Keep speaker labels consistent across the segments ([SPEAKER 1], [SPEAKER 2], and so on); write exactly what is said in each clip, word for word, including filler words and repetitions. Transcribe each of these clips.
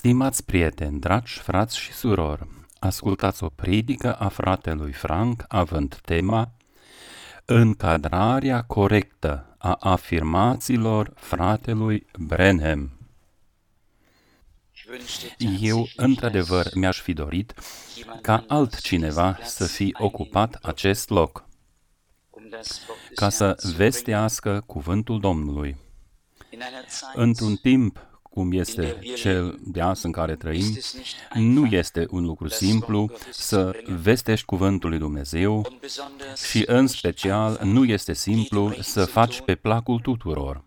[SPEAKER 1] Stimați prieteni, dragi frați și surori, ascultați o predică a fratelui Frank având tema Încadrarea corectă a afirmațiilor fratelui Branham. Eu, într-adevăr, mi-aș fi dorit ca altcineva să fi ocupat acest loc, ca să vestească cuvântul Domnului. Într-un timp cum este cel de azi în care trăim, nu este un lucru simplu să vestești cuvântul lui Dumnezeu și, în special, nu este simplu să faci pe placul tuturor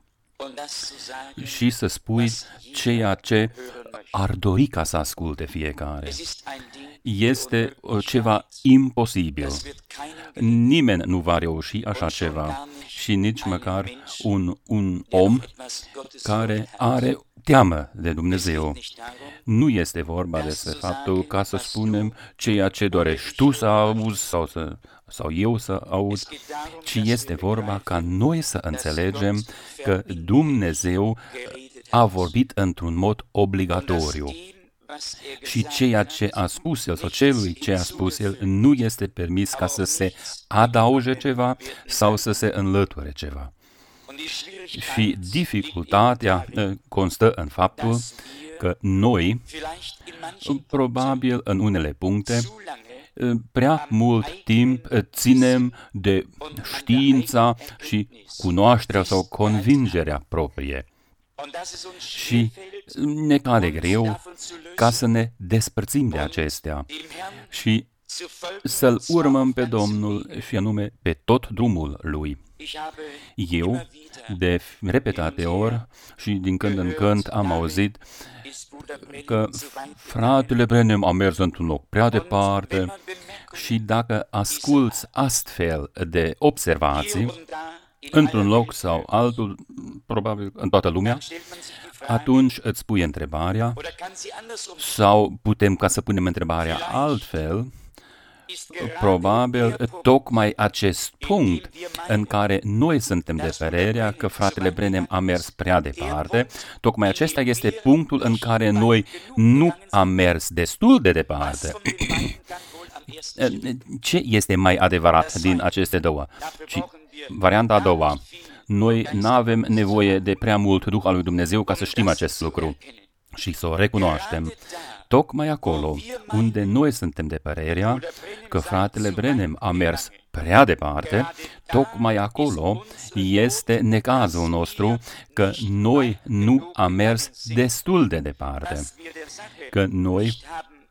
[SPEAKER 1] și să spui ceea ce ar dori ca să asculte fiecare. Este ceva imposibil. Nimeni nu va reuși așa ceva și nici măcar un, un om care are teamă de Dumnezeu. Nu este vorba despre faptul ca să spunem ceea ce dorești tu să auzi sau, să, sau eu să aud, ci este vorba ca noi să înțelegem că Dumnezeu a vorbit într-un mod obligatoriu. Și ceea ce a spus El sau celui ce a spus El nu este permis ca să se adauge ceva sau să se înlăture ceva. Și dificultatea constă în faptul că noi, probabil în unele puncte, prea mult timp ținem de știința și cunoașterea sau convingerea proprie. Și ne cade greu ca să ne despărțim de acestea și să-L urmăm pe Domnul și anume pe tot drumul Lui. Eu, de repetate ori și din când în când am auzit că fratele Branham a mers într-un loc prea departe și dacă asculți astfel de observații, într-un loc sau altul, probabil în toată lumea, atunci îți pui întrebarea, sau putem ca să punem întrebarea altfel, probabil tocmai acest punct în care noi suntem de părerea că fratele Branham a mers prea departe, tocmai acesta este punctul în care noi nu am mers destul de departe. Ce este mai adevărat din aceste două? Ci varianta a doua. Noi nu avem nevoie de prea mult Duh al lui Dumnezeu ca să știm acest lucru și să o recunoaștem. Tocmai acolo unde noi suntem de părerea că fratele Branham a mers prea departe, tocmai acolo este necazul nostru că noi nu am mers destul de departe, că noi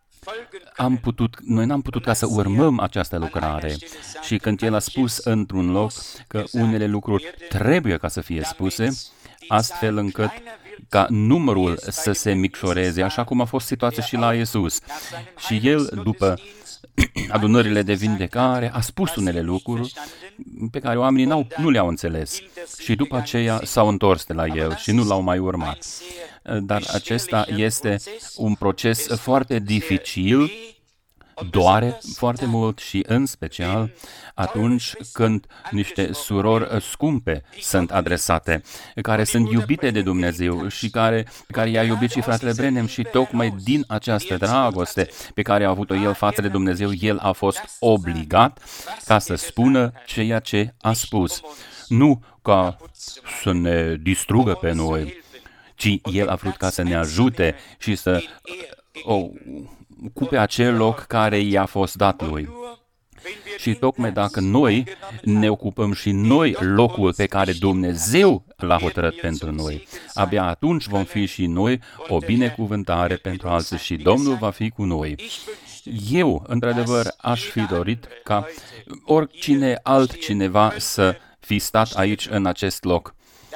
[SPEAKER 1] Am putut, noi n-am putut ca să urmăm această lucrare și când El a spus într-un loc că unele lucruri trebuie ca să fie spuse, astfel încât ca numărul să se micșoreze, așa cum a fost situația și la Iisus. Și El, după adunările de vindecare, a spus unele lucruri pe care oamenii n-au, nu le-au înțeles. Și după aceea s-au întors de la El și nu l-au mai urmat. Dar acesta este un proces foarte dificil, doare foarte mult și în special atunci când niște surori scumpe sunt adresate, care sunt iubite de Dumnezeu și care, care i-a iubit și fratele Branham și tocmai din această dragoste pe care a avut-o el față de Dumnezeu, el a fost obligat ca să spună ceea ce a spus. Nu ca să ne distrugă pe noi, ci el a vrut ca să ne ajute și să o ocupe acel loc care i-a fost dat lui. Și tocmai dacă noi ne ocupăm și noi locul pe care Dumnezeu l-a hotărât pentru noi, abia atunci vom fi și noi o binecuvântare pentru alții și Domnul va fi cu noi. Eu, într-adevăr, aș fi dorit ca oricine altcineva să fi stat aici în acest loc.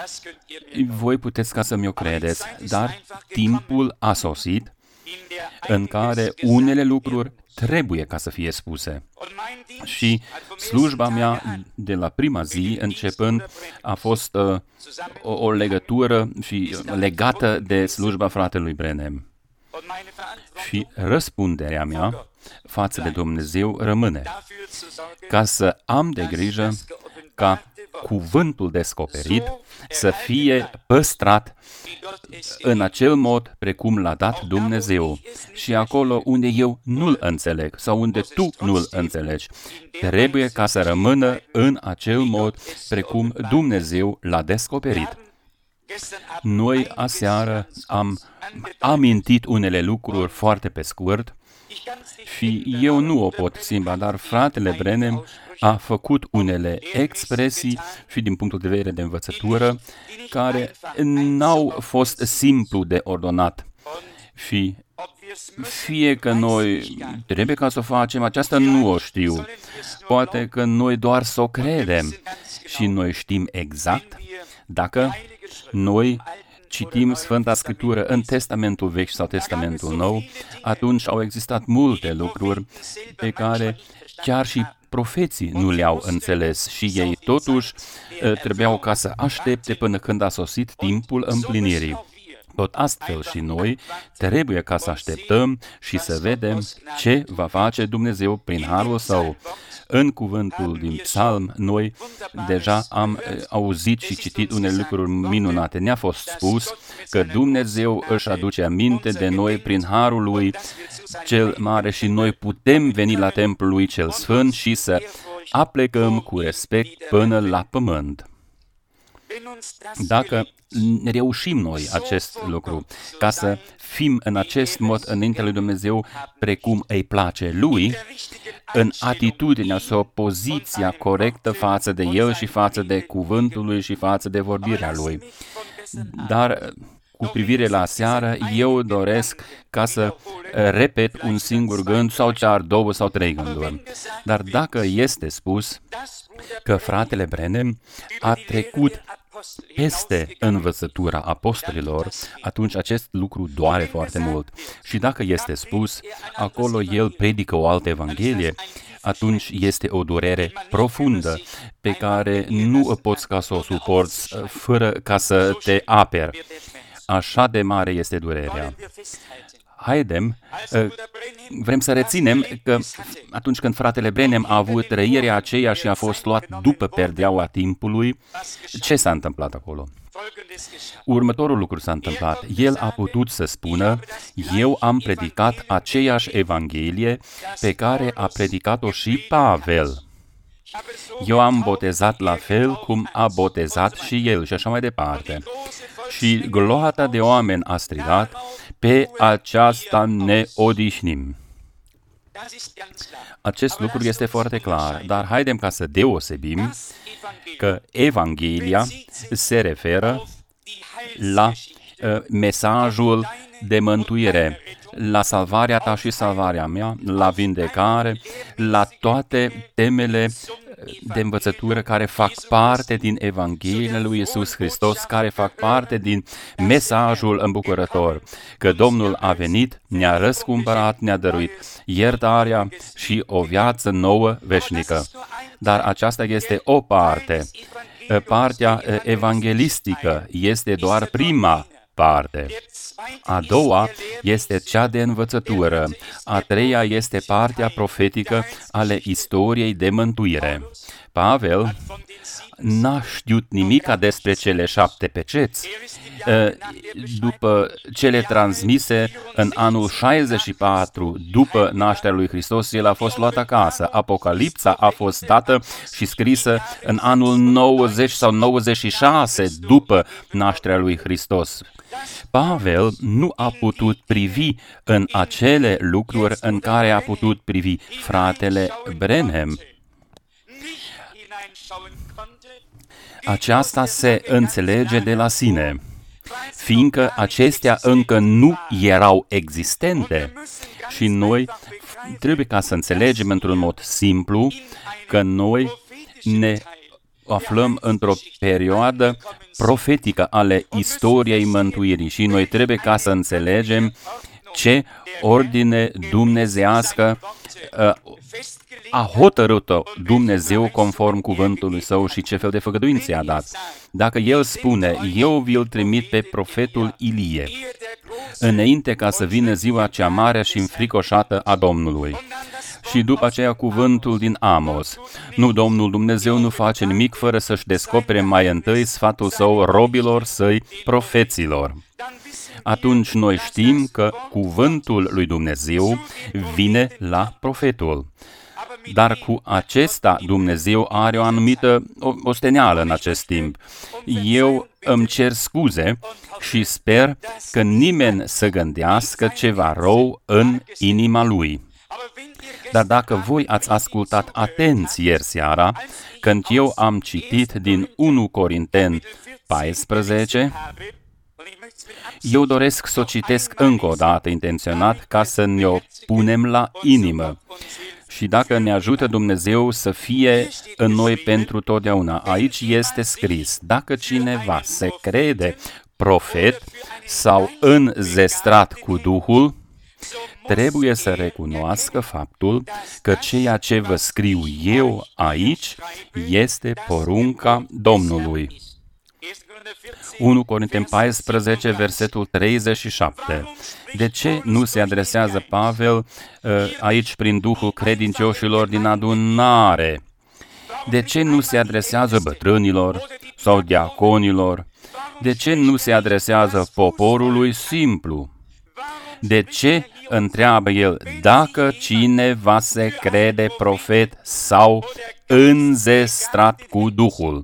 [SPEAKER 1] Voi puteți ca să mi-o credeți, dar timpul a sosit în care unele lucruri trebuie ca să fie spuse. Și slujba mea de la prima zi începând a fost uh, o, o legătură și legată de slujba fratelui Branham. Și răspunderea mea față de Dumnezeu rămâne ca să am de grijă ca cuvântul descoperit să fie păstrat în acel mod precum l-a dat Dumnezeu. Și acolo unde eu nu-l înțeleg sau unde tu nu-l înțelegi, trebuie ca să rămână în acel mod precum Dumnezeu l-a descoperit. Noi aseară am amintit unele lucruri foarte pe scurt și eu nu o pot schimba, dar fratele Branham a făcut unele expresii și din punctul de vedere de învățătură care n-au fost simplu de ordonat. Și fie că noi trebuie ca să o facem, aceasta nu o știu. Poate că noi doar să o credem și noi știm exact dacă noi citim Sfânta Scriptură în Testamentul Vechi sau Testamentul Nou, atunci au existat multe lucruri pe care chiar și profeții nu le-au înțeles și ei totuși trebuiau ca să aștepte până când a sosit timpul împlinirii. Tot astfel și noi trebuie ca să așteptăm și să vedem ce va face Dumnezeu prin harul Său. În cuvântul din Psalm, noi deja am auzit și citit unele lucruri minunate. Ne-a fost spus că Dumnezeu își aduce aminte de noi prin harul Lui cel mare și noi putem veni la templul Lui cel Sfânt și să aplecăm cu respect până la pământ. Dacă reușim noi acest lucru, ca să fim în acest mod înaintea lui Dumnezeu precum îi place Lui, în atitudinea sau poziția corectă față de El și față de cuvântul Lui și față de vorbirea Lui. Dar cu privire la seară, eu doresc ca să repet un singur gând sau chiar două sau trei gânduri. Dar dacă este spus că fratele Branham a trecut peste învățătura apostolilor, atunci acest lucru doare foarte mult. Și dacă este spus, acolo el predică o altă evanghelie, atunci este o durere profundă pe care nu poți ca să o suporți fără ca să te aperi. Așa de mare este durerea. Haidem, vrem să reținem că atunci când fratele Branham a avut trăirea aceea și a fost luat după perdeaua timpului, ce s-a întâmplat acolo? Următorul lucru s-a întâmplat. El a putut să spună, eu am predicat aceeași evanghelie pe care a predicat-o și Pavel. Eu am botezat la fel cum a botezat și el și așa mai departe. Și gloata de oameni a strigat, pe aceasta ne odihnim. Acest lucru este foarte clar, dar haidem ca să deosebim că Evanghelia se referă la uh, mesajul de mântuire, la salvarea ta și salvarea mea, la vindecare, la toate temele de învățătură care fac parte din Evanghelia lui Iisus Hristos, care fac parte din mesajul îmbucurător, că Domnul a venit, ne-a răscumpărat, ne-a dăruit iertarea și o viață nouă veșnică. Dar aceasta este o parte. Partea evanghelistică este doar prima parte. A doua este cea de învățătură. A treia este partea profetică ale istoriei de mântuire. Pavel n-a știut nimica despre cele șapte peceți. După cele transmise în anul șaizeci și patru, după nașterea lui Hristos, el a fost luat acasă. Apocalipsa a fost dată și scrisă în anul nouăzeci sau nouăzeci și șase, după nașterea lui Hristos. Pavel nu a putut privi în acele lucruri în care a putut privi fratele Branham. Aceasta se înțelege de la sine, fiindcă acestea încă nu erau existente și noi trebuie ca să înțelegem într-un mod simplu că noi ne aflăm într-o perioadă profetică ale istoriei mântuirii și noi trebuie ca să înțelegem ce ordine dumnezeiască a hotărât-o Dumnezeu conform cuvântului Său și ce fel de făgăduințe a dat. Dacă El spune, eu vi-l trimit pe profetul Ilie, înainte ca să vină ziua cea mare și înfricoșată a Domnului. Și după aceea cuvântul din Amos. Nu, Domnul Dumnezeu nu face nimic fără să-și descopere mai întâi sfatul său robilor săi, profeților. Atunci noi știm că cuvântul lui Dumnezeu vine la profetul. Dar cu acesta Dumnezeu are o anumită osteneală în acest timp. Eu îmi cer scuze și sper că nimeni să gândească ceva rău în inima lui. Dar dacă voi ați ascultat atenți ieri seara, când eu am citit din unu Corinteni paisprezece, eu doresc să o citesc încă o dată intenționat ca să ne-o punem la inimă. Și dacă ne ajută Dumnezeu să fie în noi pentru totdeauna. Aici este scris, dacă cineva se crede profet sau înzestrat cu Duhul, trebuie să recunoască faptul că ceea ce vă scriu eu aici este porunca Domnului. unu Corinteni paisprezece, versetul treizeci și șapte. De ce nu se adresează Pavel aici prin Duhul credincioșilor din adunare? De ce nu se adresează bătrânilor sau diaconilor? De ce nu se adresează poporului simplu? De ce întreabă el dacă cineva se crede profet sau înzestrat cu Duhul?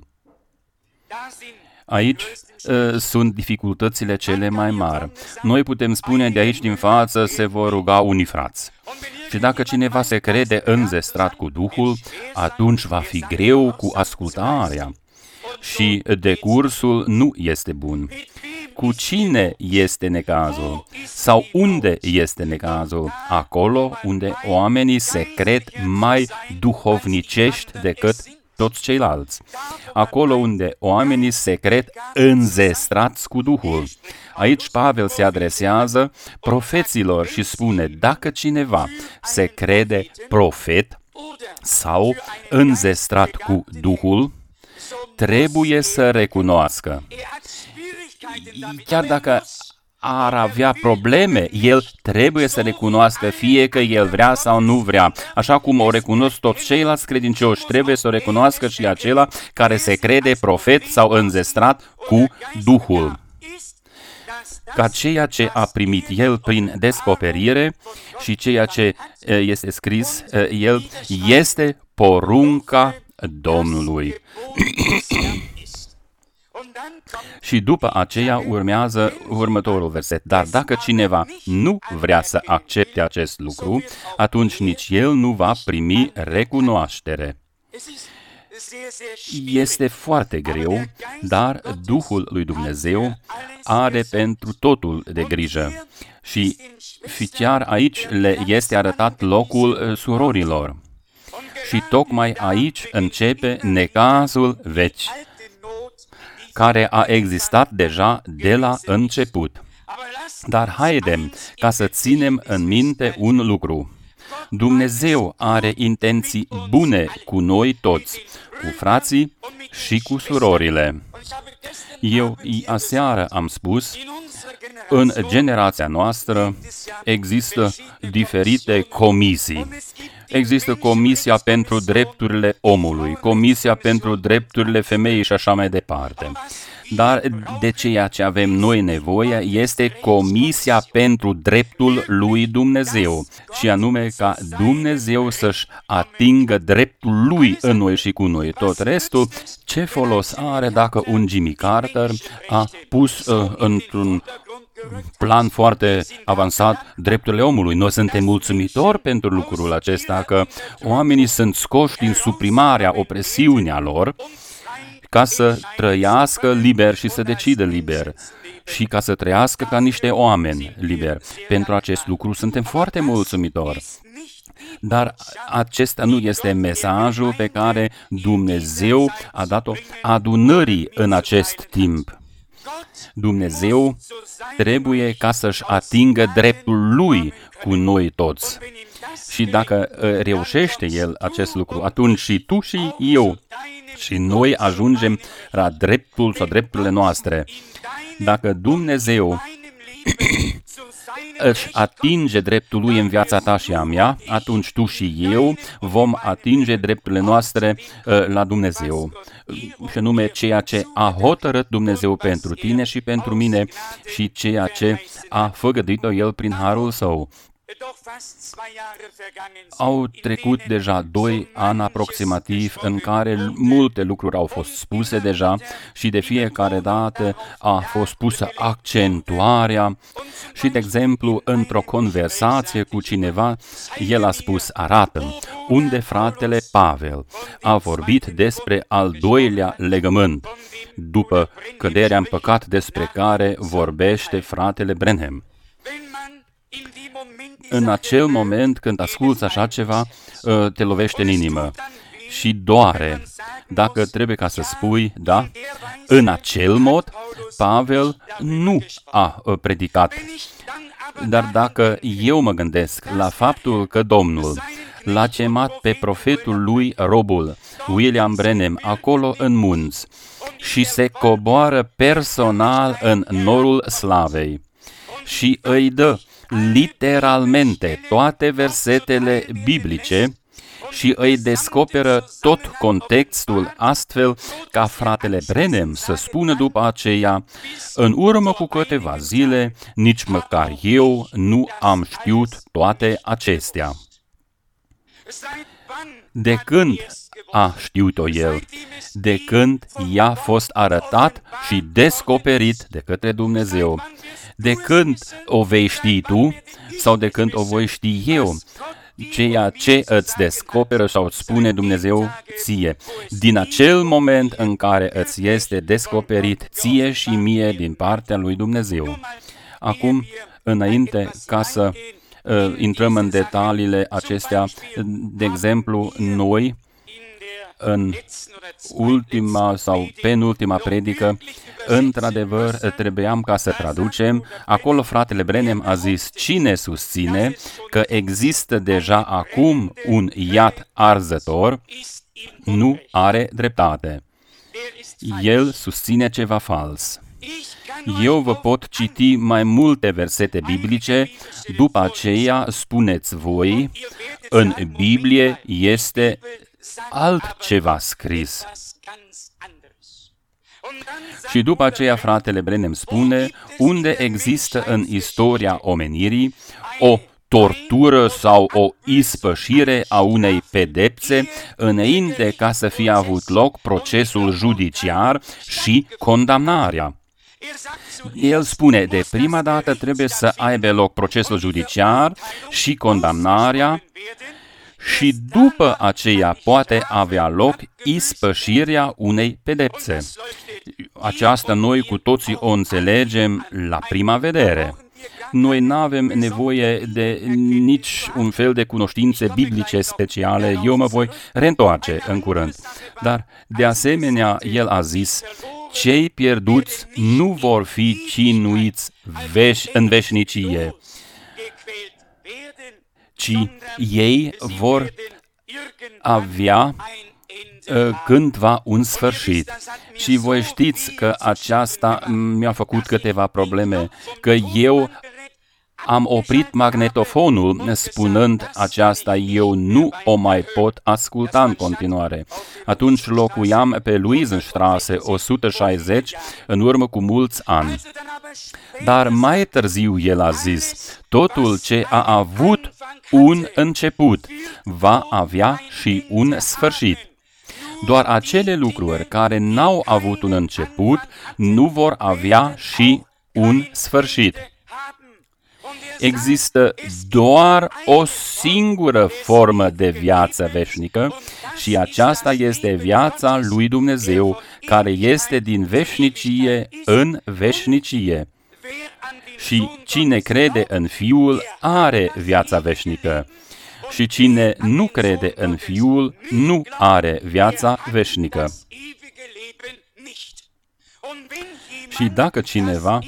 [SPEAKER 1] Aici uh, sunt dificultățile cele mai mari. Noi putem spune de aici din față se vor ruga unii frați. Și dacă cineva se crede înzestrat cu Duhul, atunci va fi greu cu ascultarea. Și decursul nu este bun. Cu cine este necazul? Sau unde este necazul? Acolo unde oamenii se cred mai duhovnicești decât toți ceilalți. Acolo unde oamenii se cred înzestrați cu Duhul. Aici Pavel se adresează profeților și spune, dacă cineva se crede profet sau înzestrat cu Duhul, trebuie să recunoască. Chiar dacă ar avea probleme, el trebuie să recunoască fie că el vrea sau nu vrea. Așa cum o recunosc toți ceilalți credincioși, trebuie să o recunoască și acela care se crede profet sau înzestrat cu Duhul. Ca ceea ce a primit el prin descoperire și ceea ce este scris el este porunca Domnului. Și după aceea urmează următorul verset. Dar dacă cineva nu vrea să accepte acest lucru, atunci nici el nu va primi recunoaștere. Este foarte greu, dar Duhul lui Dumnezeu are pentru totul de grijă. Și chiar aici le este arătat locul surorilor. Și tocmai aici începe necazul vechi, care a existat deja de la început. Dar haidem ca să ținem în minte un lucru. Dumnezeu are intenții bune cu noi toți, cu frații și cu surorile. Eu aseară am spus, în generația noastră există diferite comisii. Există Comisia pentru Drepturile Omului, Comisia pentru Drepturile Femeii și așa mai departe. Dar de ceea ce avem noi nevoie este Comisia pentru Dreptul lui Dumnezeu, și anume ca Dumnezeu să-și atingă dreptul lui în noi și cu noi. Tot restul, ce folos are dacă un Jimmy Carter a pus uh, într-un plan foarte avansat drepturile omului? Noi suntem mulțumitori pentru lucrul acesta, că oamenii sunt scoși din suprimarea, opresiunea lor, ca să trăiască liber și să decidă liber și ca să trăiască ca niște oameni liberi. Pentru acest lucru suntem foarte mulțumitori. Dar acesta nu este mesajul pe care Dumnezeu a dat-o adunării în acest timp. Dumnezeu trebuie ca să-și atingă dreptul lui cu noi toți. Și dacă reușește El acest lucru, atunci și tu și eu și noi ajungem la dreptul sau drepturile noastre. Dacă Dumnezeu își atinge dreptul lui în viața ta și a mea, atunci tu și eu vom atinge drepturile noastre uh, la Dumnezeu. Și anume ceea ce a hotărât Dumnezeu pentru tine și pentru mine și ceea ce a făgăduit-o El prin harul Său. Au trecut deja doi ani aproximativ în care multe lucruri au fost spuse deja și de fiecare dată a fost pusă accentuarea și, de exemplu, într-o conversație cu cineva, el a spus, arată unde fratele Pavel a vorbit despre al doilea legământ, după căderea în păcat despre care vorbește fratele Branham. În acel moment, când asculți așa ceva, te lovește în inimă și doare. Dacă trebuie ca să spui, da, în acel mod, Pavel nu a predicat. Dar dacă eu mă gândesc la faptul că Domnul l-a chemat pe profetul lui, robul William Branham, acolo în munți și se coboară personal în norul slavei și îi dă literalmente toate versetele biblice și îi descoperă tot contextul astfel ca fratele Branham să spună după aceea, în urmă cu câteva zile, nici măcar eu nu am știut toate acestea. De când a știut-o el? De când i-a fost arătat și descoperit de către Dumnezeu? De când o vei ști tu sau de când o voi ști eu? Ceea ce îți descoperă sau îți spune Dumnezeu ție. Din acel moment în care îți este descoperit ție și mie din partea lui Dumnezeu. Acum, înainte ca să uh, intrăm în detaliile acestea, de exemplu, noi, în ultima sau penultima predică, într-adevăr, trebuiam ca să traducem. Acolo fratele Branham a zis, cine susține că există deja acum un iad arzător, nu are dreptate. El susține ceva fals. Eu vă pot citi mai multe versete biblice, după aceea spuneți voi, în Biblie este altceva scris. Și după aceea fratele Branham spune, unde există în istoria omenirii o tortură sau o ispășire a unei pedepse înainte ca să fie avut loc procesul judiciar și condamnarea. El spune, de prima dată trebuie să aibă loc procesul judiciar și condamnarea și după aceea poate avea loc ispășirea unei pedepse. Aceasta noi cu toții o înțelegem la prima vedere. Noi nu avem nevoie de nici un fel de cunoștințe biblice speciale. Eu mă voi reîntoarce în curând. Dar, de asemenea, el a zis, cei pierduți nu vor fi cinuiți veș- în veșnicie, ci ei vor avea uh, cândva un sfârșit. Și voi știți că aceasta mi-a făcut câteva probleme, că eu am oprit magnetofonul spunând aceasta, eu nu o mai pot asculta în continuare. Atunci locuiam pe Luisenstraße o sută șaizeci în urmă cu mulți ani. Dar mai târziu el a zis, totul ce a avut un început va avea și un sfârșit. Doar acele lucruri care n-au avut un început nu vor avea și un sfârșit. Există doar o singură formă de viață veșnică și aceasta este viața lui Dumnezeu, care este din veșnicie în veșnicie. Și cine crede în Fiul are viața veșnică. Și cine nu crede în Fiul nu are viața veșnică. Și dacă cineva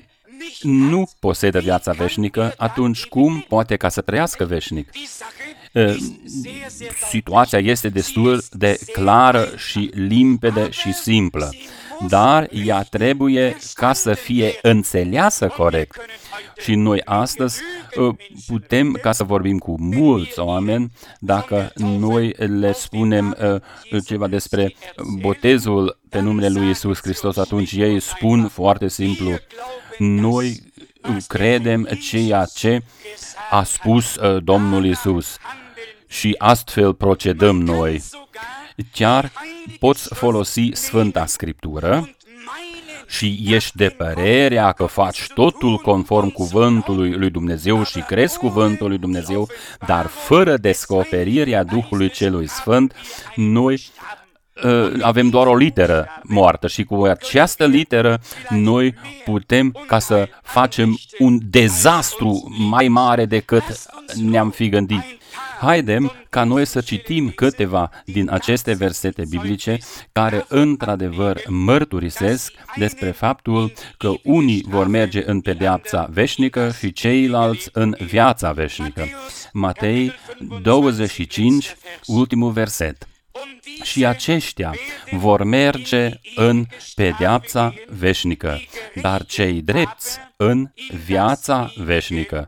[SPEAKER 1] nu posedă viața veșnică, atunci cum poate ca să trăiască veșnic? situația este destul de clară și limpede și simplă, dar ea trebuie ca să fie înțeleasă corect. Și noi astăzi putem, ca să vorbim cu mulți oameni, dacă noi le spunem ceva despre botezul pe numele lui Iisus Hristos, atunci ei spun foarte simplu: noi credem ceea ce a spus Domnul Iisus și astfel procedăm noi. Chiar poți folosi Sfânta Scriptură și ești de părerea că faci totul conform cuvântului lui Dumnezeu și crezi cuvântul lui Dumnezeu, dar fără descoperirea Duhului Celui Sfânt, noi avem doar o literă moartă și cu această literă noi putem ca să facem un dezastru mai mare decât ne-am fi gândit. Haidem ca noi să citim câteva din aceste versete biblice care într-adevăr mărturisesc despre faptul că unii vor merge în pedeapsa veșnică și ceilalți în viața veșnică. Matei douăzeci și cinci, ultimul verset. Și aceștia vor merge în pedeapsa veșnică, dar cei drepți în viața veșnică.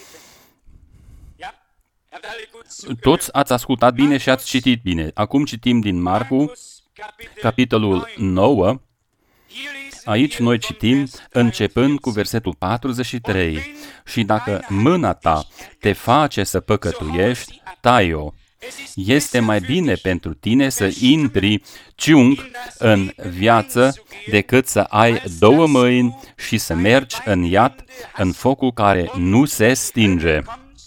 [SPEAKER 1] Toți ați ascultat bine și ați citit bine. Acum citim din Marcu, capitolul nouă. Aici noi citim începând cu versetul patruzeci și trei. Și dacă mâna ta te face să păcătuiești, tai-o. Este mai bine pentru tine să intri ciung în viață decât să ai două mâini și să mergi în iad, în focul care nu se stinge.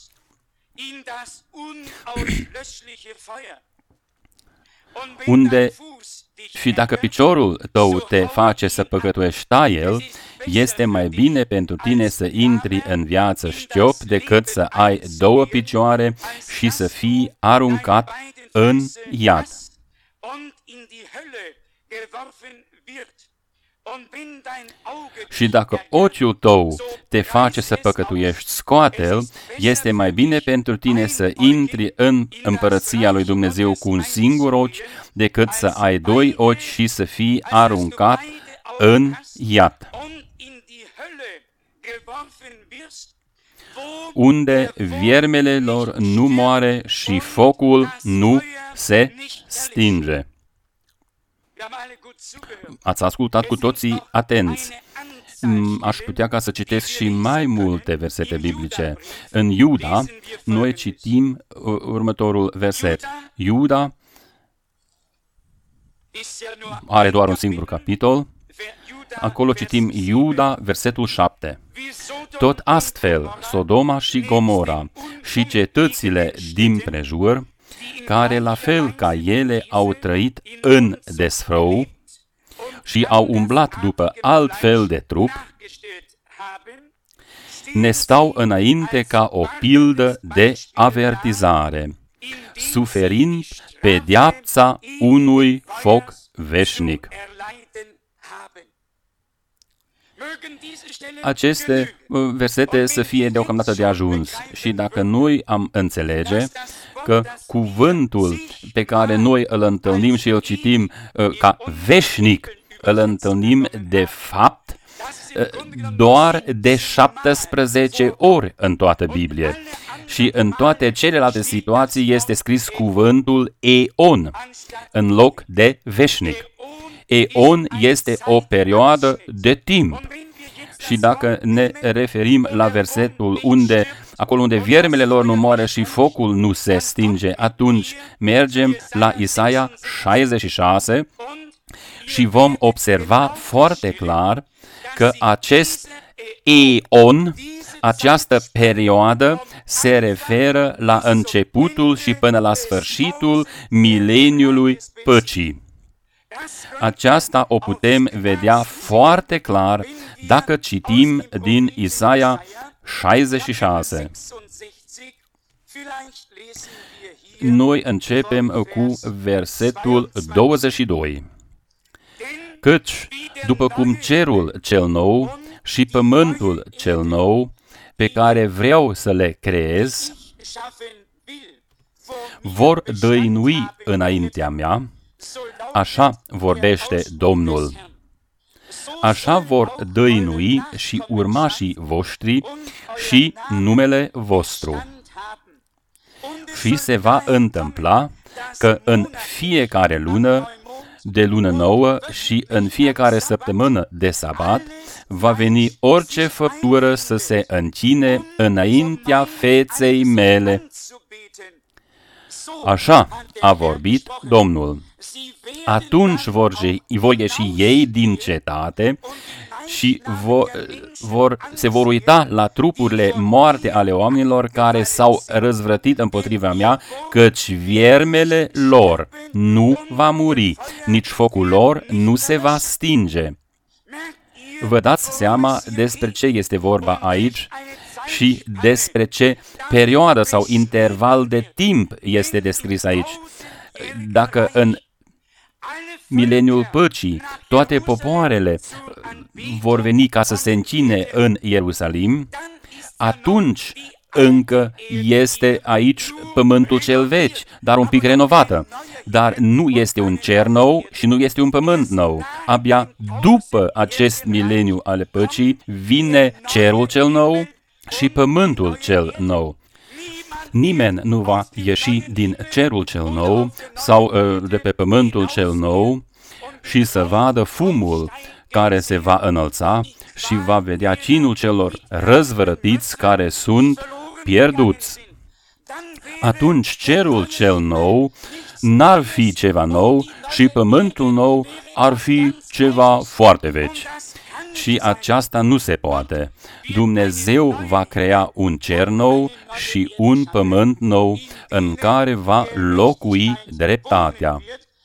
[SPEAKER 1] Unde și dacă piciorul tău te face să păcătuiești, tai-l, este mai bine pentru tine să intri în viață șchiop decât să ai două picioare și să fii aruncat în iad. Și dacă ochiul tău te face să păcătuiești, scoate-l, este mai bine pentru tine să intri în împărăția lui Dumnezeu cu un singur ochi decât să ai doi ochi și să fii aruncat în iad, unde viermele lor nu moare și focul nu se stinge. Ați ascultat cu toții atenți. Aș putea ca să citesc și mai multe versete biblice. În Iuda, noi citim următorul verset. Iuda are doar un singur capitol. Acolo citim Iuda, versetul șapte. Tot astfel, Sodoma și Gomora și cetățile din prejur, care la fel ca ele au trăit în desfrău și au umblat după alt fel de trup, ne stau înainte ca o pildă de avertizare, suferind pedeapsa unui foc veșnic. Aceste versete să fie deocamdată de ajuns și dacă noi am înțelege că cuvântul pe care noi îl întâlnim și îl citim ca veșnic, îl întâlnim de fapt doar de șaptesprezece ori în toată Biblie. Și în toate celelalte situații este scris cuvântul eon în loc de veșnic. Eon este o perioadă de timp. Și dacă ne referim la versetul unde, acolo unde viermele lor nu moare și focul nu se stinge, atunci mergem la Isaia șaizeci și șase și vom observa foarte clar că acest eon, această perioadă, se referă la începutul și până la sfârșitul mileniului păcii. Aceasta o putem vedea foarte clar dacă citim din Isaia șaizeci și șase. Noi începem cu versetul douăzeci și doi. Căci, după cum cerul cel nou și pământul cel nou, pe care vreau să le creez, vor dăinui înaintea mea, așa vorbește Domnul. Așa vor dăinui și urmașii voștri și numele vostru. Și se va întâmpla că în fiecare lună de lună nouă și în fiecare săptămână de sabat va veni orice făptură să se închine înaintea feței mele. Așa a vorbit Domnul. Atunci vor, vor ieși ei din cetate și vor, vor, se vor uita la trupurile moarte ale oamenilor care s-au răzvrătit împotriva mea, căci viermele lor nu va muri, nici focul lor nu se va stinge. Vă dați seama despre ce este vorba aici și despre ce perioadă sau interval de timp este descris aici. Dacă în mileniul păcii toate popoarele vor veni ca să se închine în Ierusalim, atunci încă este aici pământul cel vechi, dar un pic renovată. Dar nu este un cer nou și nu este un pământ nou. Abia după acest mileniu ale păcii vine cerul cel nou și pământul cel nou. Nimeni nu va ieși din cerul cel nou sau de pe pământul cel nou și să vadă fumul care se va înălța și va vedea cinul celor răzvrătiți care sunt pierduți. Atunci cerul cel nou n-ar fi ceva nou și pământul nou ar fi ceva foarte vechi. Și aceasta nu se poate. Dumnezeu va crea un cer nou și un pământ nou în care va locui dreptatea.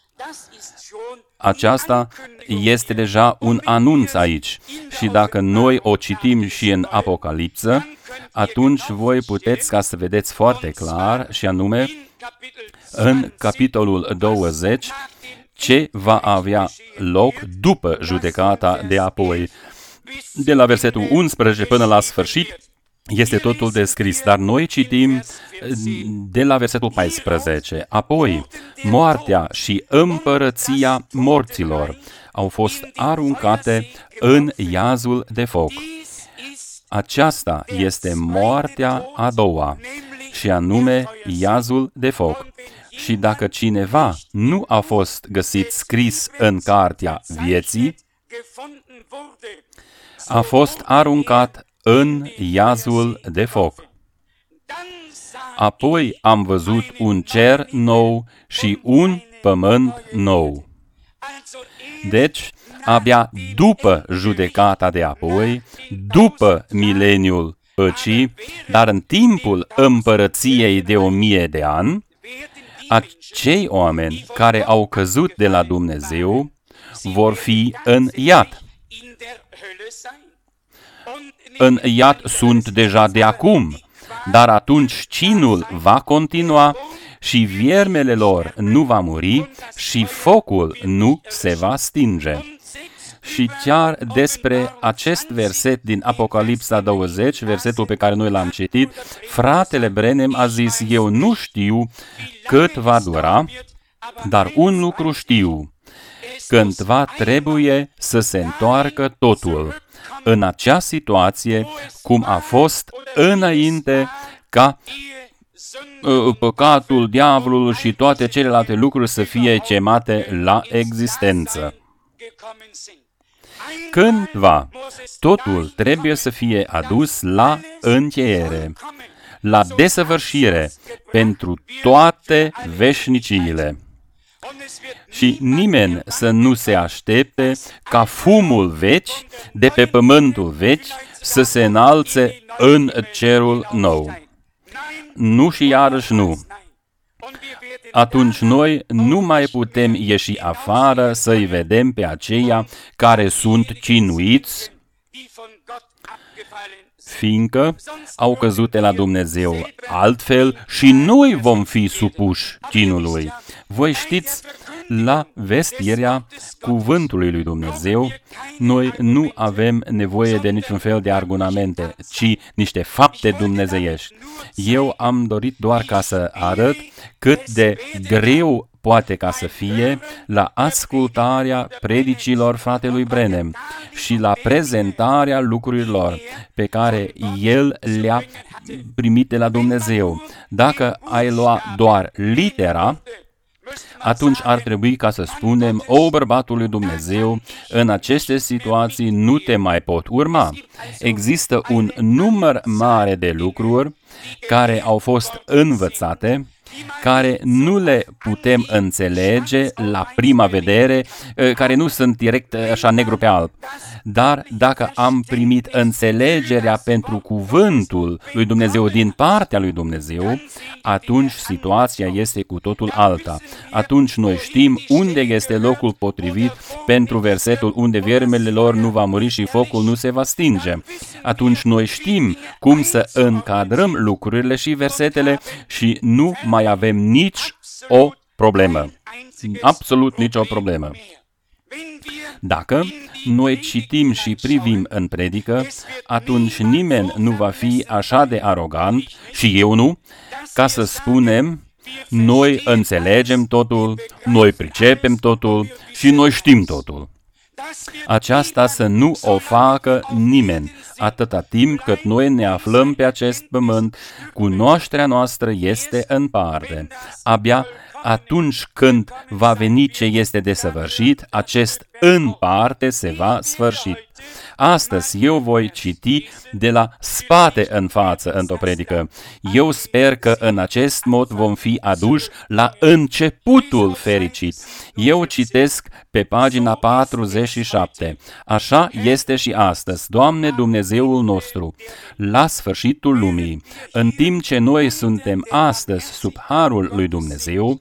[SPEAKER 1] Aceasta este deja un anunț aici și dacă noi o citim și în Apocalipsă, atunci voi puteți ca să vedeți foarte clar și anume în capitolul douăzeci ce va avea loc după judecata de apoi. De la versetul unsprezece până la sfârșit este totul descris, dar noi citim de la versetul paisprezece. Apoi, moartea și împărăția morților au fost aruncate în iazul de foc. Aceasta este moartea a doua, și anume iazul de foc. Și dacă cineva nu a fost găsit scris în cartea vieții, a fost aruncat în iazul de foc. Apoi am văzut un cer nou și un pământ nou. Deci, abia după judecata de apoi, după mileniul păcii, dar în timpul împărăției de o mie de ani, acei oameni care au căzut de la Dumnezeu vor fi în iad. În iad sunt deja de acum, dar atunci cinul va continua și viermele lor nu va muri și focul nu se va stinge. Și chiar despre acest verset din Apocalipsa douăzeci, versetul pe care noi l-am citit, fratele Branham a zis: eu nu știu cât va dura, dar un lucru știu, cândva trebuie să se întoarcă totul în acea situație cum a fost înainte ca uh, păcatul, diavolul și toate celelalte lucruri să fie chemate la existență. Cândva, totul trebuie să fie adus la încheiere, la desăvârșire pentru toate veșniciile. Și nimeni să nu se aștepte ca fumul vechi de pe pământul vechi să se înalțe în cerul nou. Nu și iarăși nu. Atunci noi nu mai putem ieși afară să-i vedem pe aceia care sunt cinuiți, fiindcă au căzut de la Dumnezeu altfel și noi vom fi supuși cinului. Voi știți la vestirea cuvântului lui Dumnezeu, noi nu avem nevoie de niciun fel de argumente, ci niște fapte dumnezeiești. Eu am dorit doar ca să arăt cât de greu poate ca să fie la ascultarea predicilor fratelui Branham și la prezentarea lucrurilor pe care el le-a primit de la Dumnezeu. Dacă ai lua doar litera, atunci ar trebui ca să spunem: o, bărbatul lui Dumnezeu, în aceste situații nu te mai pot urma. Există un număr mare de lucruri care au fost învățate, care nu le putem înțelege la prima vedere, care nu sunt direct așa negru pe alb. Dar dacă am primit înțelegerea pentru cuvântul lui Dumnezeu din partea lui Dumnezeu, atunci situația este cu totul alta. Atunci noi știm unde este locul potrivit pentru versetul unde viermele lor nu va muri și focul nu se va stinge. Atunci noi știm cum să încadrăm lucrurile și versetele și nu mai avem nici o problemă. Absolut nicio problemă. Dacă noi citim și privim în predică, atunci nimeni nu va fi așa de arogant, și eu nu, ca să spunem: noi înțelegem totul, noi pricepem totul și noi știm totul. Aceasta să nu o facă nimeni. Atâta timp cât noi ne aflăm pe acest pământ, cunoașterea noastră este în parte. Abia atunci când va veni ce este desăvârșit, acest în parte se va sfârși. Astăzi eu voi citi de la spate în față într-o predică. Eu sper că în acest mod vom fi aduși la începutul fericit. Eu citesc pe pagina patruzeci și șapte. Așa este și astăzi, Doamne Dumnezeul nostru, la sfârșitul lumii, în timp ce noi suntem astăzi sub harul lui Dumnezeu,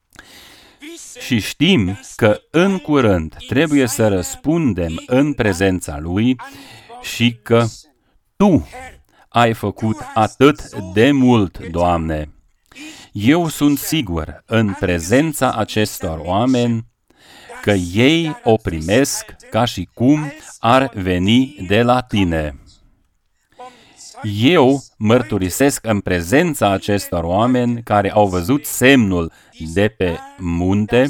[SPEAKER 1] și știm că în curând trebuie să răspundem în prezența Lui și că Tu ai făcut atât de mult, Doamne. Eu sunt sigur în prezența acestor oameni că ei o primesc ca și cum ar veni de la Tine. Eu mărturisesc în prezența acestor oameni care au văzut semnul de pe munte,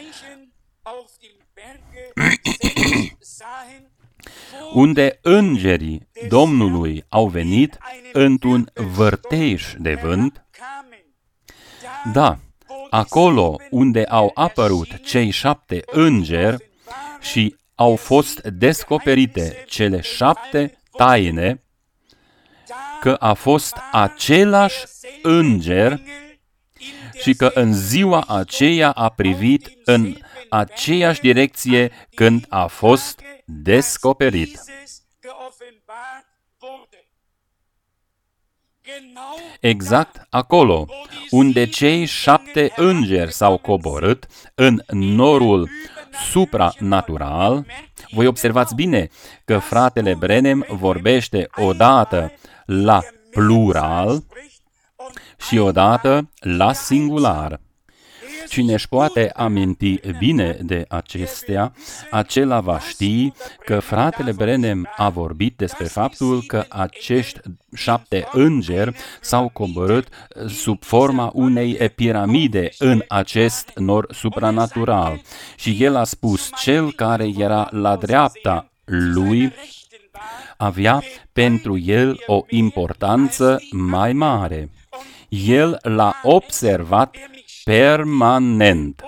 [SPEAKER 1] unde îngerii Domnului au venit într-un vârtej de vânt. Da, acolo unde au apărut cei șapte îngeri și au fost descoperite cele șapte taine, că a fost același înger și că în ziua aceea a privit în aceeași direcție când a fost descoperit. Exact acolo unde cei șapte îngeri s-au coborât în norul supranatural. Voi observați bine că fratele Branham vorbește odată la plural și odată la singular. Cine își poate aminti bine de acestea, acela va ști că fratele Branham a vorbit despre faptul că acești șapte îngeri s-au coborât sub forma unei piramide în acest nor supranatural. Și el a spus: cel care era la dreapta lui avea pentru el o importanță mai mare. El l-a observat permanent.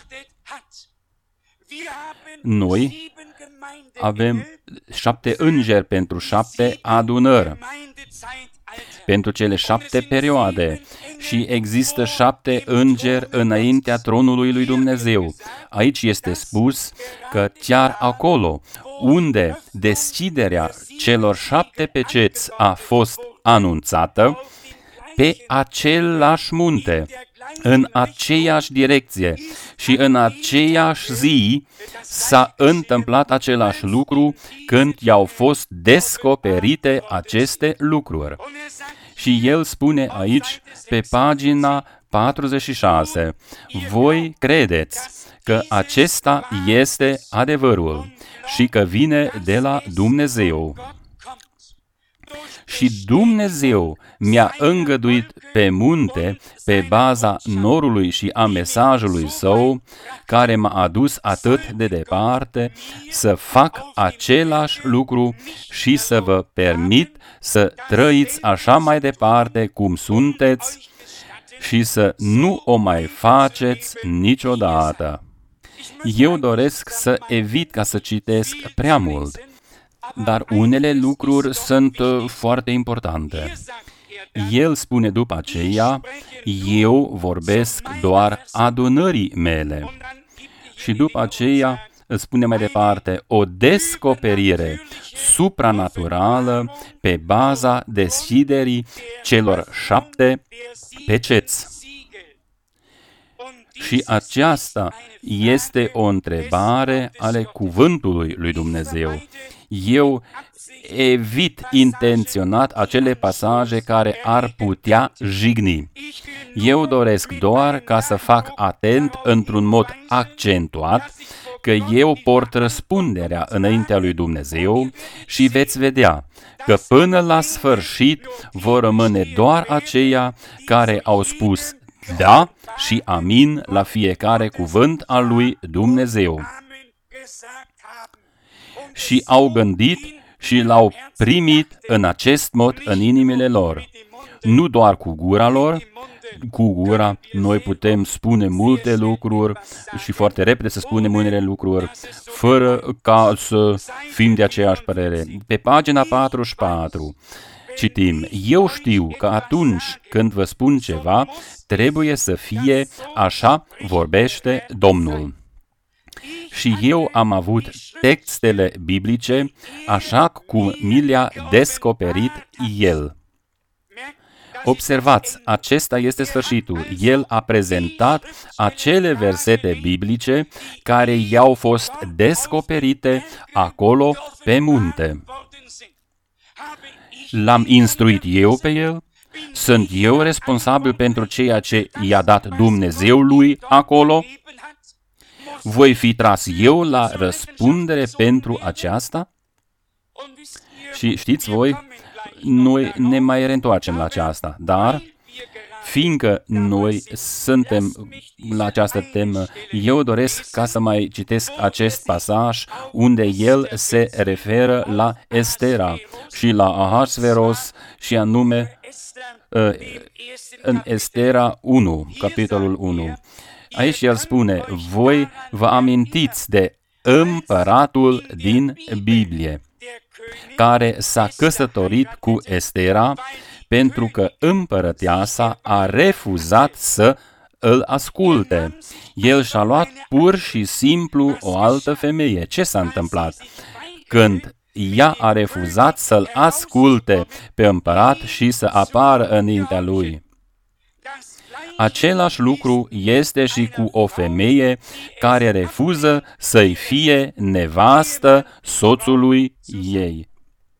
[SPEAKER 1] Noi avem șapte îngeri pentru șapte adunări, pentru cele șapte perioade, și există șapte îngeri înaintea tronului lui Dumnezeu. Aici este spus că chiar acolo unde deschiderea celor șapte peceți a fost anunțată, pe același munte, în aceeași direcție și în aceeași zi s-a întâmplat același lucru când i-au fost descoperite aceste lucruri. Și el spune aici, pe pagina patruzeci și șase, voi credeți că acesta este adevărul și că vine de la Dumnezeu. Și Dumnezeu mi-a îngăduit pe munte, pe baza norului și a mesajului său, care m-a adus atât de departe, să fac același lucru și să vă permit să trăiți așa mai departe cum sunteți și să nu o mai faceți niciodată. Eu doresc să evit ca să citesc prea mult, dar unele lucruri sunt foarte importante. El spune după aceea, eu vorbesc doar adunării mele. Și după aceea spune mai departe, o descoperire supranaturală pe baza deschiderii celor șapte peceți. Și aceasta este o întrebare ale cuvântului lui Dumnezeu. Eu evit intenționat acele pasaje care ar putea jigni. Eu doresc doar ca să fac atent într-un mod accentuat că eu port răspunderea înaintea lui Dumnezeu și veți vedea că până la sfârșit vor rămâne doar aceia care au spus da și amin la fiecare cuvânt al lui Dumnezeu. Și au gândit și l-au primit în acest mod în inimile lor. Nu doar cu gura lor, cu gura noi putem spune multe lucruri și foarte repede să spunem unele lucruri, fără ca să fim de aceeași părere. Pe pagina patruzeci și patru citim, eu știu că atunci când vă spun ceva, trebuie să fie așa vorbește Domnul. Și eu am avut textele biblice așa cum mi le-a descoperit El. Observați, acesta este sfârșitul. El a prezentat acele versete biblice care i-au fost descoperite acolo pe munte. L-am instruit eu pe el? Sunt eu responsabil pentru ceea ce i-a dat Dumnezeu lui acolo? Voi fi tras eu la răspundere pentru aceasta? Și știți voi, noi ne mai reîntoarcem la aceasta, dar fiindcă noi suntem la această temă, eu doresc ca să mai citesc acest pasaj unde el se referă la Estera și la Ahasveros și anume în Estera unu, capitolul unu. Aici el spune, voi vă amintiți de împăratul din Biblie, care s-a căsătorit cu Estera pentru că împărăteasa a refuzat să îl asculte. El și-a luat pur și simplu o altă femeie. Ce s-a întâmplat? Când ea a refuzat să-l asculte pe împărat și să apară înaintea lui. Același lucru este și cu o femeie care refuză să-i fie nevastă soțului ei.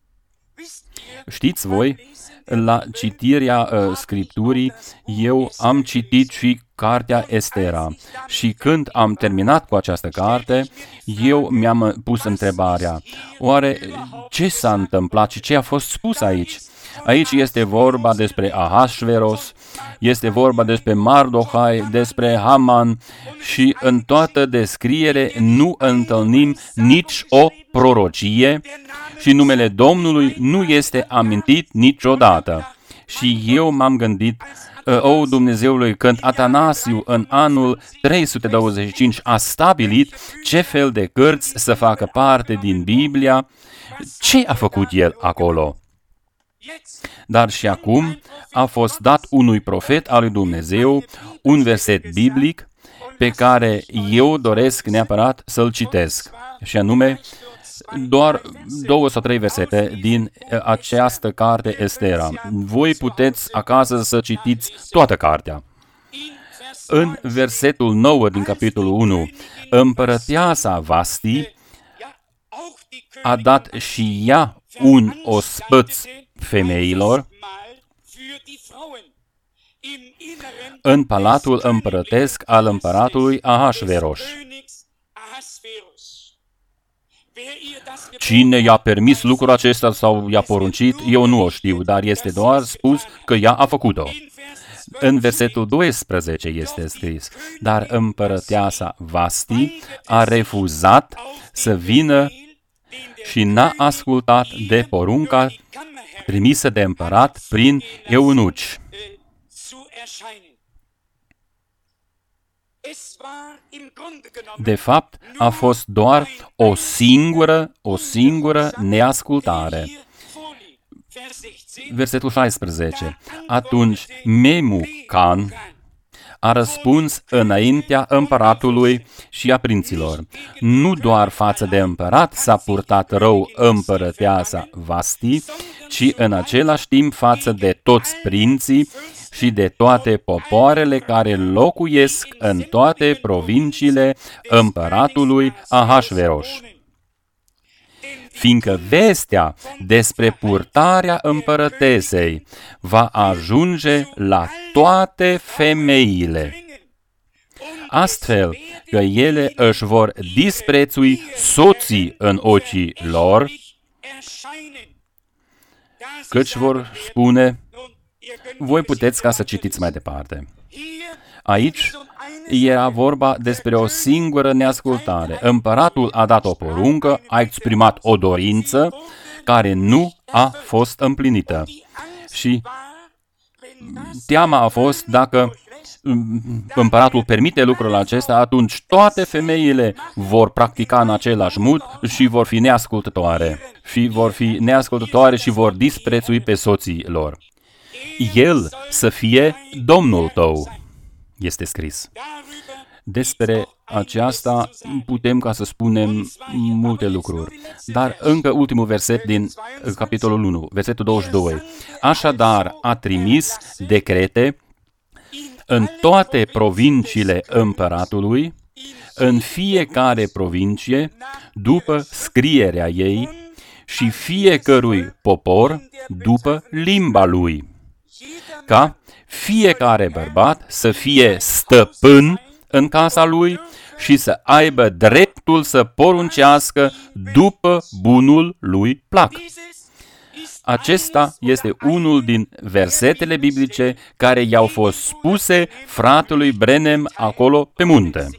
[SPEAKER 1] Știți voi, la citirea uh, Scripturii, eu am citit și cartea Estera și când am terminat cu această carte, eu mi-am pus întrebarea, oare ce s-a întâmplat și ce a fost spus aici? Aici este vorba despre Ahasveros, este vorba despre Mardohai, despre Haman și în toată descriere nu întâlnim nici o prorocie și numele Domnului nu este amintit niciodată. Și eu m-am gândit, o, Dumnezeului, când Atanasiu în anul trei sute douăzeci și cinci a stabilit ce fel de cărți să facă parte din Biblia, ce a făcut el acolo? Dar și acum a fost dat unui profet al lui Dumnezeu un verset biblic pe care eu doresc neapărat să-l citesc. Și anume, doar două sau trei versete din această carte Estera. Voi puteți acasă să citiți toată cartea. În versetul nouă din capitolul unu, împărăteasa Vasti a dat și ea un ospăț femeilor în palatul împărătesc al împăratului Ahasveros. Cine i-a permis lucrul acesta sau i-a poruncit, eu nu o știu, dar este doar spus că ea a făcut-o. În versetul doisprezece este scris, dar împărăteasa Vasti a refuzat să vină și n-a ascultat de porunca trimisă de împărat prin eunuci. De fapt, a fost doar o singură, o singură neascultare. Versetul șaisprezece. Atunci Memucan a răspuns înaintea împăratului și a prinților. Nu doar față de împărat s-a purtat rău împărăteasa Vasti, ci în același timp față de toți prinții și de toate popoarele care locuiesc în toate provinciile împăratului Ahasveros. Fiindcă vestea despre purtarea împărătesei va ajunge la toate femeile, astfel că ele își vor disprețui soții în ochii lor, căci vor spune, voi puteți ca să citiți mai departe. Aici era vorba despre o singură neascultare. Împăratul a dat o poruncă, a exprimat o dorință care nu a fost împlinită. Și teama a fost dacă împăratul permite lucrul acesta, atunci toate femeile vor practica în același mod și vor fi neascultătoare. Și vor fi neascultătoare și vor disprețui pe soții lor. El să fie Domnul tău, este scris. Despre aceasta putem ca să spunem multe lucruri. Dar încă ultimul verset din capitolul unu, versetul douăzeci și doi. Așadar a trimis decrete în toate provinciile împăratului, în fiecare provincie, după scrierea ei și fiecărui popor după limba lui, ca fiecare bărbat să fie stăpân în casa lui și să aibă dreptul să poruncească după bunul lui plac. Acesta este unul din versetele biblice care i-au fost spuse fratelui Branham acolo pe munte.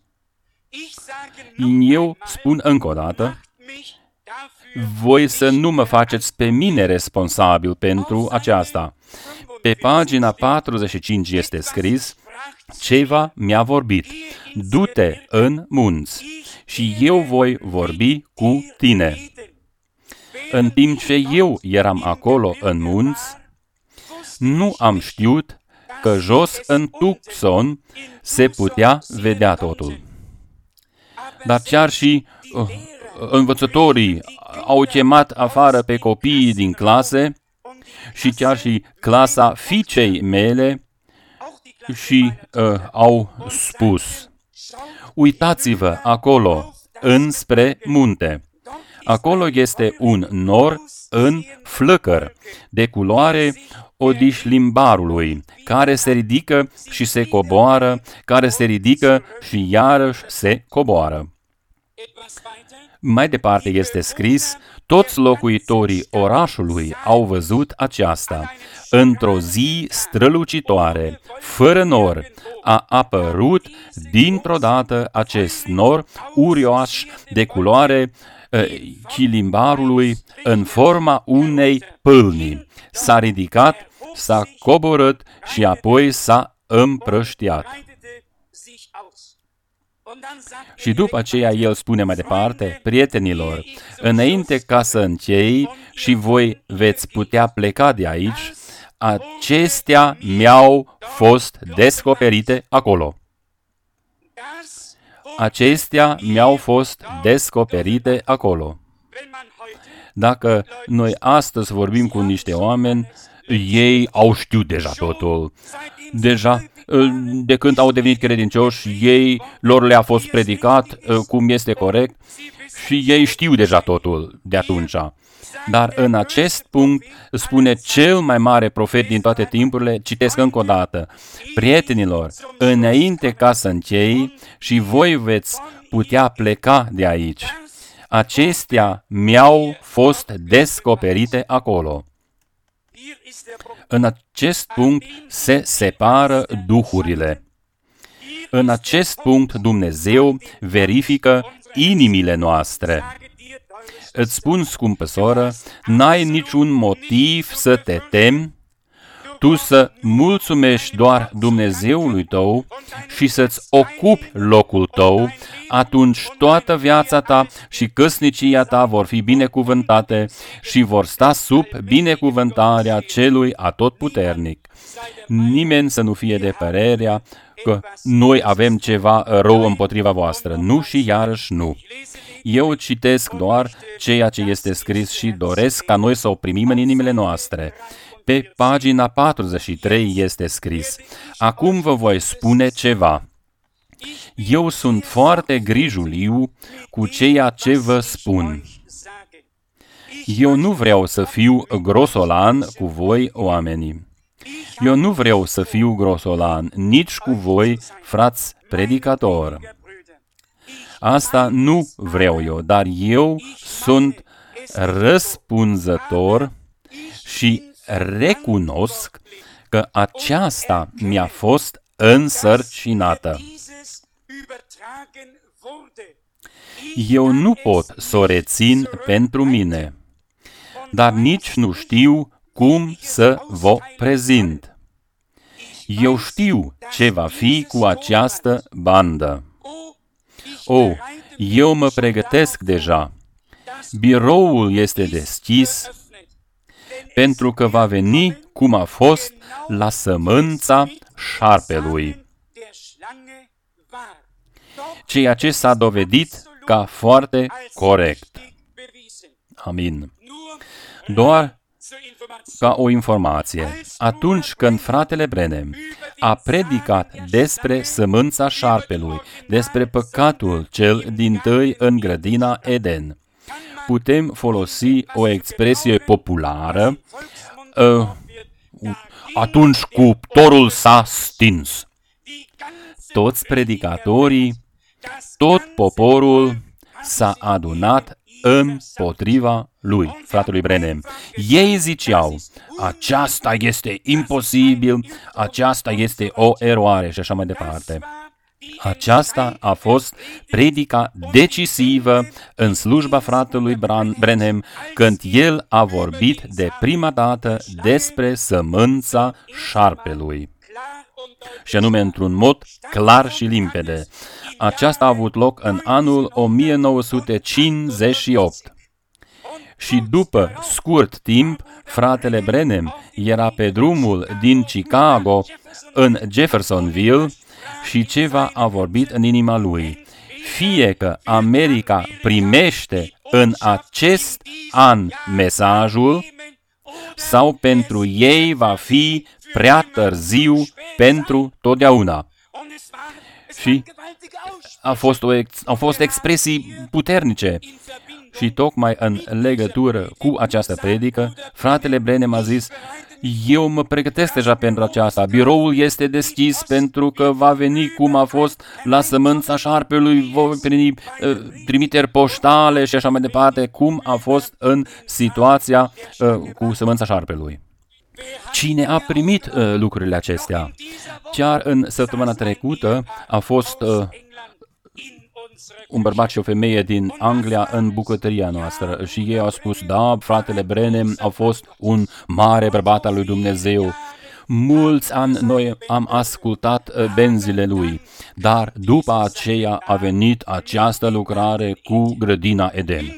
[SPEAKER 1] Eu spun încă o dată, voi să nu mă faceți pe mine responsabil pentru aceasta. Pe pagina patruzeci și cinci este scris, ceva mi-a vorbit, du-te în munți și eu voi vorbi cu tine. În timp ce eu eram acolo în munți, nu am știut că jos în Tucson se putea vedea totul. Dar chiar și uh, învățătorii au chemat afară pe copiii din clase și chiar și clasa fiicei mele și uh, au spus, uitați-vă acolo, înspre munte. Acolo este un nor în flăcăr, de culoare odișlimbarului, care se ridică și se coboară, care se ridică și iarăși se coboară. Mai departe este scris, toți locuitorii orașului au văzut aceasta. Într-o zi strălucitoare, fără nor, a apărut dintr-o dată acest nor uriaș de culoare chilimbarului în forma unei pâlni. S-a ridicat, s-a coborât și apoi s-a împrăștiat. Și după aceea el spune mai departe, prietenilor, înainte ca să închei și voi veți putea pleca de aici, acestea mi-au fost descoperite acolo. Acestea mi-au fost descoperite acolo. Dacă noi astăzi vorbim cu niște oameni, ei au știut deja totul. Deja, de când au devenit credincioși, ei, lor le-a fost predicat cum este corect și ei știu deja totul de atunci. Dar în acest punct spune cel mai mare profet din toate timpurile, citesc încă o dată: prietenilor, înainte ca să închei și voi veți putea pleca de aici. Acestea mi-au fost descoperite acolo. În acest punct se separă duhurile. În acest punct Dumnezeu verifică inimile noastre. Îți spun, scumpă soră, n-ai niciun motiv să te temi, tu să mulțumești doar Dumnezeului tău și să-ți ocupi locul tău, atunci toată viața ta și căsnicia ta vor fi binecuvântate și vor sta sub binecuvântarea celui atotputernic. Nimeni să nu fie de părerea că noi avem ceva rău împotriva voastră. Nu și iarăși nu. Eu citesc doar ceea ce este scris și doresc ca noi să o primim în inimile noastre. Pe pagina patruzeci și trei este scris: acum vă voi spune ceva. Eu sunt foarte grijuliu cu ceea ce vă spun. Eu nu vreau să fiu grosolan cu voi, oamenii. Eu nu vreau să fiu grosolan nici cu voi, frați predicatori. Asta nu vreau eu, dar eu sunt răspunzător și recunosc că aceasta mi-a fost însărcinată. Eu nu pot să o rețin pentru mine, dar nici nu știu cum să vă prezint. Eu știu ce va fi cu această bandă. O, eu mă pregătesc deja. Biroul este deschis pentru că va veni cum a fost la sămânța șarpelui, ceea ce s-a dovedit ca foarte corect. Amin. Doar ca o informație, atunci când fratele Branham a predicat despre sămânța șarpelui, despre păcatul cel dintâi în grădina Eden, putem folosi o expresie populară: uh, atunci cuptorul s-a stins. Toți predicatorii, tot poporul s-a adunat împotriva lui, fratelui Branham. Ei ziceau: aceasta este imposibil, aceasta este o eroare și așa mai departe. Aceasta a fost predica decisivă în slujba fratelui Branham când el a vorbit de prima dată despre sămânța șarpelui. Și anume într-un mod clar și limpede. Aceasta a avut loc în anul o mie nouă sute cincizeci și opt. Și după scurt timp, fratele Branham era pe drumul din Chicago în Jeffersonville și ceva a vorbit în inima lui. Fie că America primește în acest an mesajul, sau pentru ei va fi prea târziu pentru totdeauna. Și a fost o ex, au fost expresii puternice. Și tocmai în legătură cu această predică, fratele Branham a zis: eu mă pregătesc deja pentru aceasta. Biroul este deschis pentru că va veni cum a fost la sămânța șarpelui, voi primi uh, trimiteri poștale și așa mai departe, cum a fost în situația uh, cu sămânța șarpelui. Cine a primit uh, lucrurile acestea? Chiar în săptămâna trecută a fost uh, un bărbat și o femeie din Anglia în bucătăria noastră și ei au spus: da, fratele Branham a fost un mare bărbat al lui Dumnezeu. Mulți ani noi am ascultat benzile lui, dar după aceea a venit această lucrare cu grădina Eden.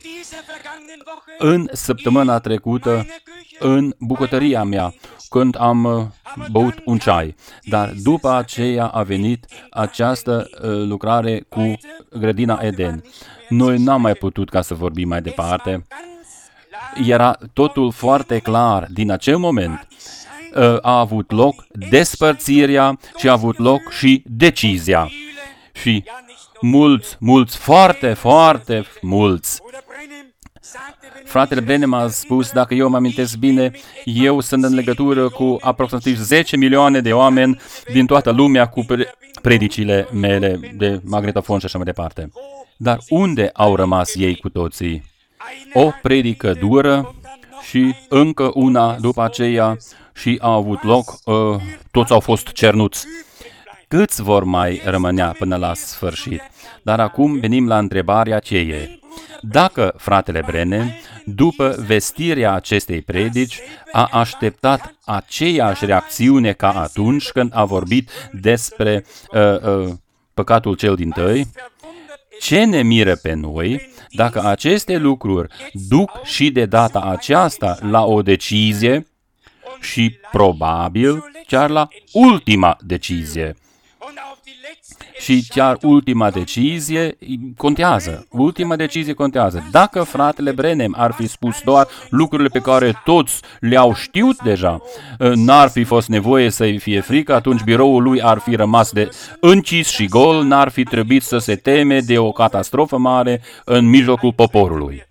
[SPEAKER 1] În săptămâna trecută, în bucătăria mea, când am băut un ceai, dar după aceea a venit această lucrare cu grădina Eden. Noi n-am mai putut ca să vorbim mai departe. Era totul foarte clar. Din acel moment a avut loc despărțirea și a avut loc și decizia. Și mulți, mulți, foarte, foarte mulți Fratele Branham a spus, dacă eu mă amintesc bine, eu sunt în legătură cu aproximativ zece milioane de oameni din toată lumea cu predicile mele de magnetofon și așa mai departe. Dar unde au rămas ei cu toții? O predică dură și încă una după aceea și a avut loc, uh, toți au fost cernuți. Câți vor mai rămânea până la sfârșit? Dar acum venim la întrebarea aceea. Dacă fratele Branham, după vestirea acestei predici, a așteptat aceeași reacțiune ca atunci când a vorbit despre uh, uh, păcatul cel dintâi, ce ne miră pe noi dacă aceste lucruri duc și de data aceasta la o decizie și probabil chiar la ultima decizie. Și chiar ultima decizie contează. Ultima decizie contează. Dacă fratele Branham ar fi spus doar lucrurile pe care toți le-au știut deja, n-ar fi fost nevoie să-i fie frică, atunci biroul lui ar fi rămas de închis și gol, n-ar fi trebuit să se teme de o catastrofă mare în mijlocul poporului.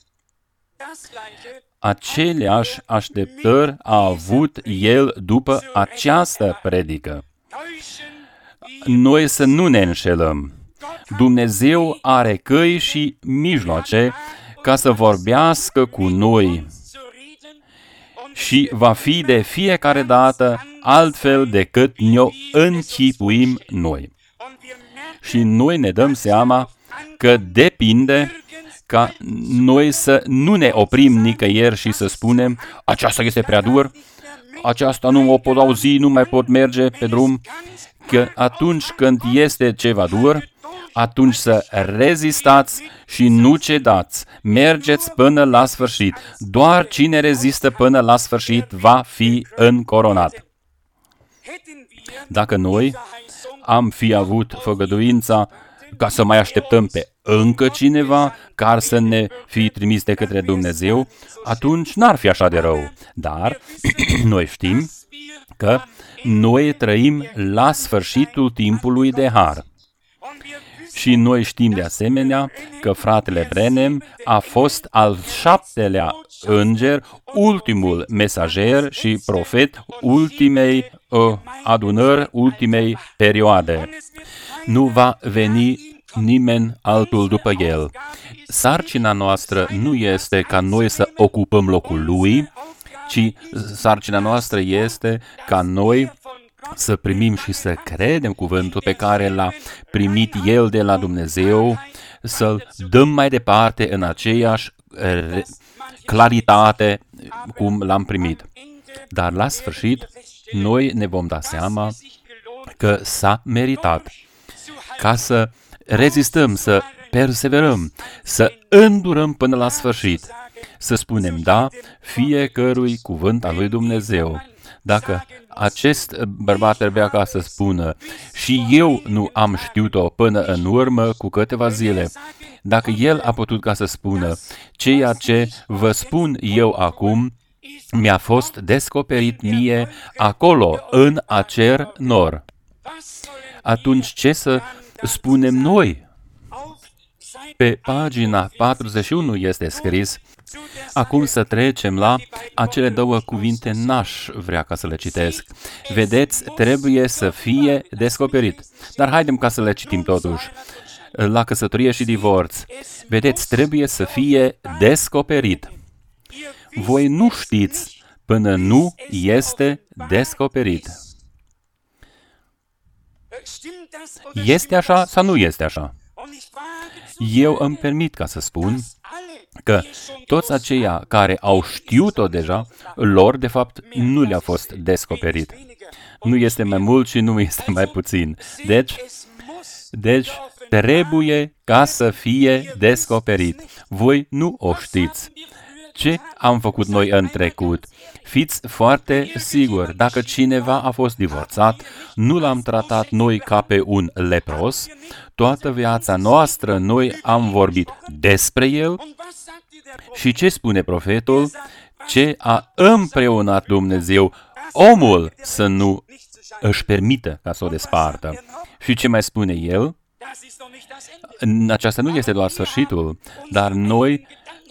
[SPEAKER 1] Aceleași așteptări a avut el după această predică. Noi să nu ne înșelăm. Dumnezeu are căi și mijloace ca să vorbească cu noi și va fi de fiecare dată altfel decât ne-o închipuim noi. Și noi ne dăm seama că depinde ca noi să nu ne oprim nicăieri și să spunem aceasta este prea dur, aceasta nu o pot auzi, nu mai pot merge pe drum, că atunci când este ceva dur, atunci să rezistați și nu cedați. Mergeți până la sfârșit. Doar cine rezistă până la sfârșit va fi încoronat. Dacă noi am fi avut făgăduința ca să mai așteptăm pe încă cineva care să ne fi trimis de către Dumnezeu, atunci n-ar fi așa de rău. Dar noi știm că noi trăim la sfârșitul timpului de har. Și noi știm de asemenea că fratele Branham a fost al șaptelea înger, ultimul mesager și profet ultimei uh, adunări, ultimei perioade. Nu va veni nimeni altul după el. Sarcina noastră nu este ca noi să ocupăm locul lui, ci sarcina noastră este ca noi să primim și să credem cuvântul pe care l-a primit El de la Dumnezeu, să-l dăm mai departe în aceeași claritate cum l-am primit. Dar la sfârșit, noi ne vom da seama că s-a meritat ca să rezistăm, să perseverăm, să îndurăm până la sfârșit, să spunem da fiecărui cuvânt al lui Dumnezeu. Dacă acest bărbat trebuia ca să spună și eu nu am știut-o până în urmă cu câteva zile, dacă el a putut ca să spună ceea ce vă spun eu acum mi-a fost descoperit mie acolo, în acer nor, atunci ce să spunem noi? Pe pagina patruzeci și unu este scris. Acum să trecem la acele două cuvinte, n-aș vrea ca să le citesc. Vedeți, trebuie să fie descoperit. Dar haidem ca să le citim totuși. La căsătorie și divorț. Vedeți, trebuie să fie descoperit. Voi nu știți până nu este descoperit. Este așa sau nu este așa? Eu îmi permit ca să spun că toți aceia care au știut-o deja, lor, de fapt, nu le-a fost descoperit. Nu este mai mult și nu este mai puțin. Deci, deci trebuie ca să fie descoperit. Voi nu o știți. Ce am făcut noi în trecut? Fiți foarte siguri, dacă cineva a fost divorțat, nu l-am tratat noi ca pe un lepros, toată viața noastră noi am vorbit despre el și ce spune profetul? Ce a împreunat Dumnezeu, omul să nu își permită ca să o despartă. Și ce mai spune el? Aceasta nu este doar sfârșitul, dar noi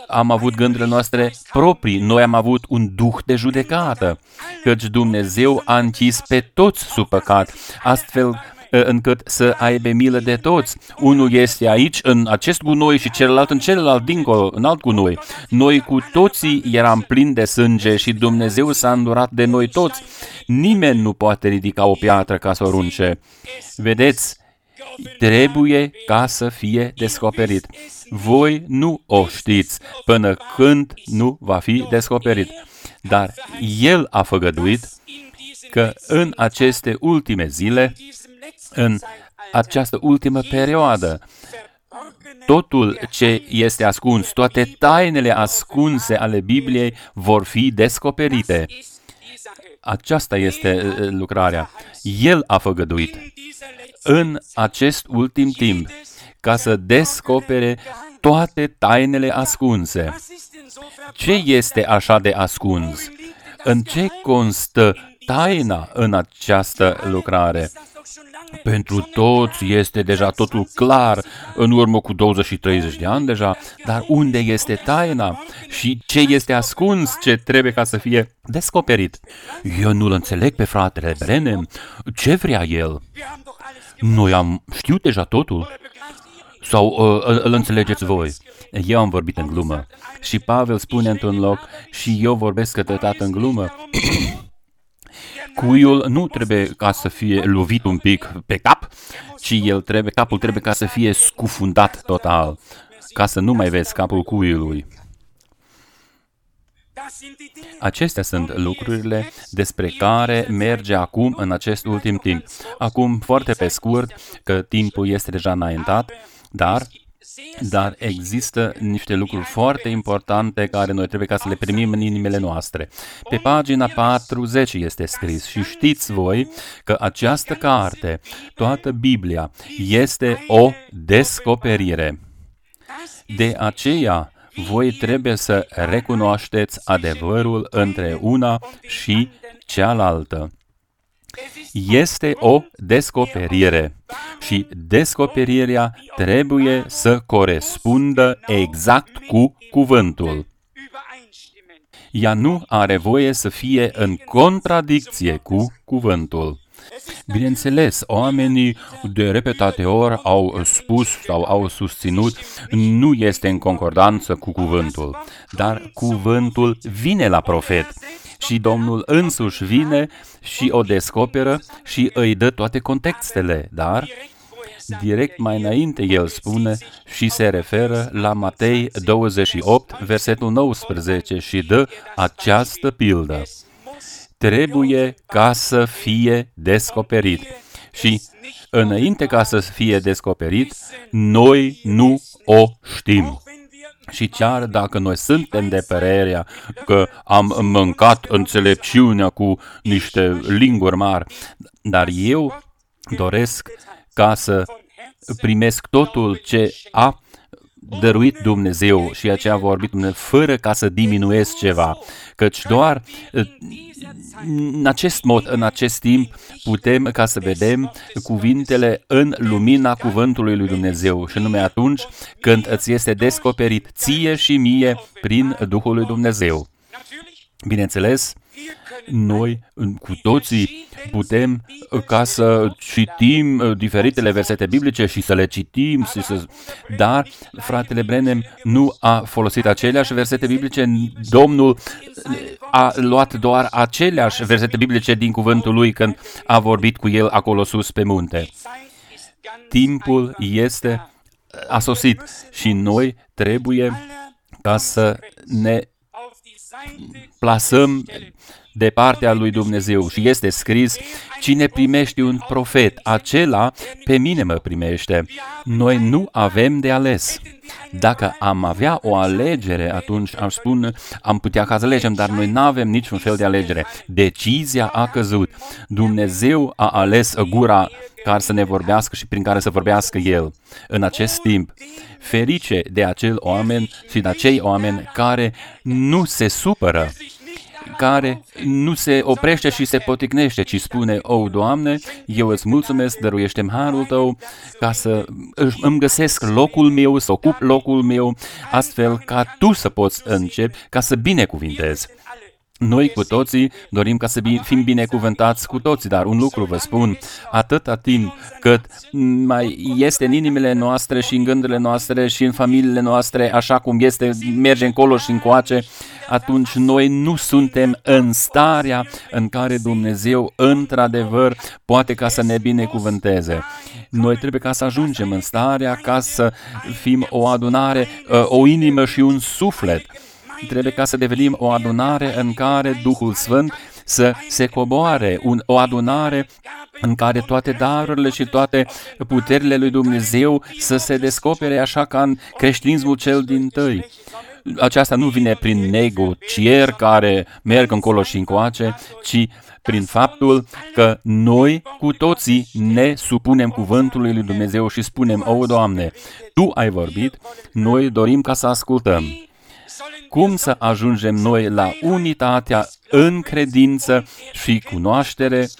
[SPEAKER 1] am avut gândurile noastre proprii, noi am avut un duh de judecată, căci Dumnezeu a închis pe toți sub păcat, astfel încât să aibă milă de toți. Unul este aici, în acest gunoi, și celălalt în celălalt, dincolo, în alt gunoi. Noi cu toții eram plini de sânge și Dumnezeu s-a îndurat de noi toți. Nimeni nu poate ridica o piatră ca să o arunce. Vedeți, trebuie ca să fie descoperit. Voi nu o știți până când nu va fi descoperit. Dar El a făgăduit că în aceste ultime zile, în această ultimă perioadă, totul ce este ascuns, toate tainele ascunse ale Bibliei vor fi descoperite. Aceasta este lucrarea. El a făgăduit în acest ultim timp ca să descopere toate tainele ascunse. Ce este așa de ascuns? În ce constă taina în această lucrare? Pentru toți este deja totul clar, în urmă cu douăzeci și treizeci de ani deja, dar unde este taina și ce este ascuns, ce trebuie ca să fie descoperit? Eu nu-l înțeleg pe fratele Branham. Ce vrea el? Noi am știut deja totul? Sau uh, îl înțelegeți voi? Eu am vorbit în glumă și Pavel spune într-un loc și eu vorbesc câteodată în glumă. Cuiul nu trebuie ca să fie lovit un pic pe cap, ci el trebuie, capul trebuie ca să fie scufundat total, ca să nu mai vezi capul cuiului. Acestea sunt lucrurile despre care merge acum în acest ultim timp. Acum, foarte pe scurt, că timpul este deja înaintat, dar... Dar există niște lucruri foarte importante care noi trebuie ca să le primim în inimile noastre. Pe pagina patruzeci este scris și știți voi că această carte, toată Biblia, este o descoperire. De aceea, voi trebuie să recunoașteți adevărul între una și cealaltă. Este o descoperire și descoperirea trebuie să corespundă exact cu cuvântul. Ea nu are voie să fie în contradicție cu cuvântul. Bineînțeles, oamenii de repetate ori au spus sau au susținut nu este în concordanță cu cuvântul, dar cuvântul vine la profet. Și Domnul însuși vine și o descoperă și îi dă toate contextele, dar direct mai înainte el spune și se referă la Matei douăzeci și opt, versetul nouăsprezece și dă această pildă. Trebuie ca să fie descoperit. Și înainte ca să fie descoperit, noi nu o știm. Și chiar dacă noi suntem de părerea că am mâncat înțelepciunea cu niște linguri mari, dar eu doresc ca să primesc totul ce a dăruit Dumnezeu și aceea a vorbit Dumnezeu, fără ca să diminuez ceva, căci doar în acest mod, în acest timp, putem ca să vedem cuvintele în lumina cuvântului lui Dumnezeu și numai atunci când îți este descoperit ție și mie prin Duhul lui Dumnezeu. Bineînțeles, noi cu toții putem ca să citim diferitele versete biblice și să le citim, și să... dar fratele Branham nu a folosit aceleași versete biblice, Domnul a luat doar aceleași versete biblice din cuvântul lui când a vorbit cu el acolo sus pe munte. Timpul este a sosit și noi trebuie ca să ne plasăm de partea lui Dumnezeu și este scris, cine primește un profet, acela pe mine mă primește. Noi nu avem de ales. Dacă am avea o alegere, atunci am spune, am putea ca să alegem, dar noi nu avem niciun fel de alegere. Decizia a căzut. Dumnezeu a ales gura care să ne vorbească și prin care să vorbească El în acest timp. Ferice de acel oameni și de acei oameni care nu se supără, care nu se oprește și se poticnește, ci spune: O, Doamne, eu îți mulțumesc, dăruiește-mi harul Tău ca să îmi găsesc locul meu, să ocup locul meu, astfel ca Tu să poți începi, ca să binecuvintezi. Noi cu toții dorim ca să fim binecuvântați cu toții, dar un lucru vă spun, atâta timp cât mai este în inimile noastre și în gândurile noastre și în familiile noastre, așa cum este, merge încolo și încoace, atunci noi nu suntem în starea în care Dumnezeu într-adevăr poate ca să ne binecuvânteze. Noi trebuie ca să ajungem în starea ca să fim o adunare, o inimă și un suflet. Trebuie ca să devenim o adunare în care Duhul Sfânt să se coboare, un, o adunare în care toate darurile și toate puterile lui Dumnezeu să se descopere așa ca în creștinismul cel dintâi. Aceasta nu vine prin negocieri care merg încolo și încoace, ci prin faptul că noi cu toții ne supunem cuvântului lui Dumnezeu și spunem: O, Doamne, Tu ai vorbit, noi dorim ca să ascultăm. Cum să ajungem noi la unitatea în credință și cunoaștere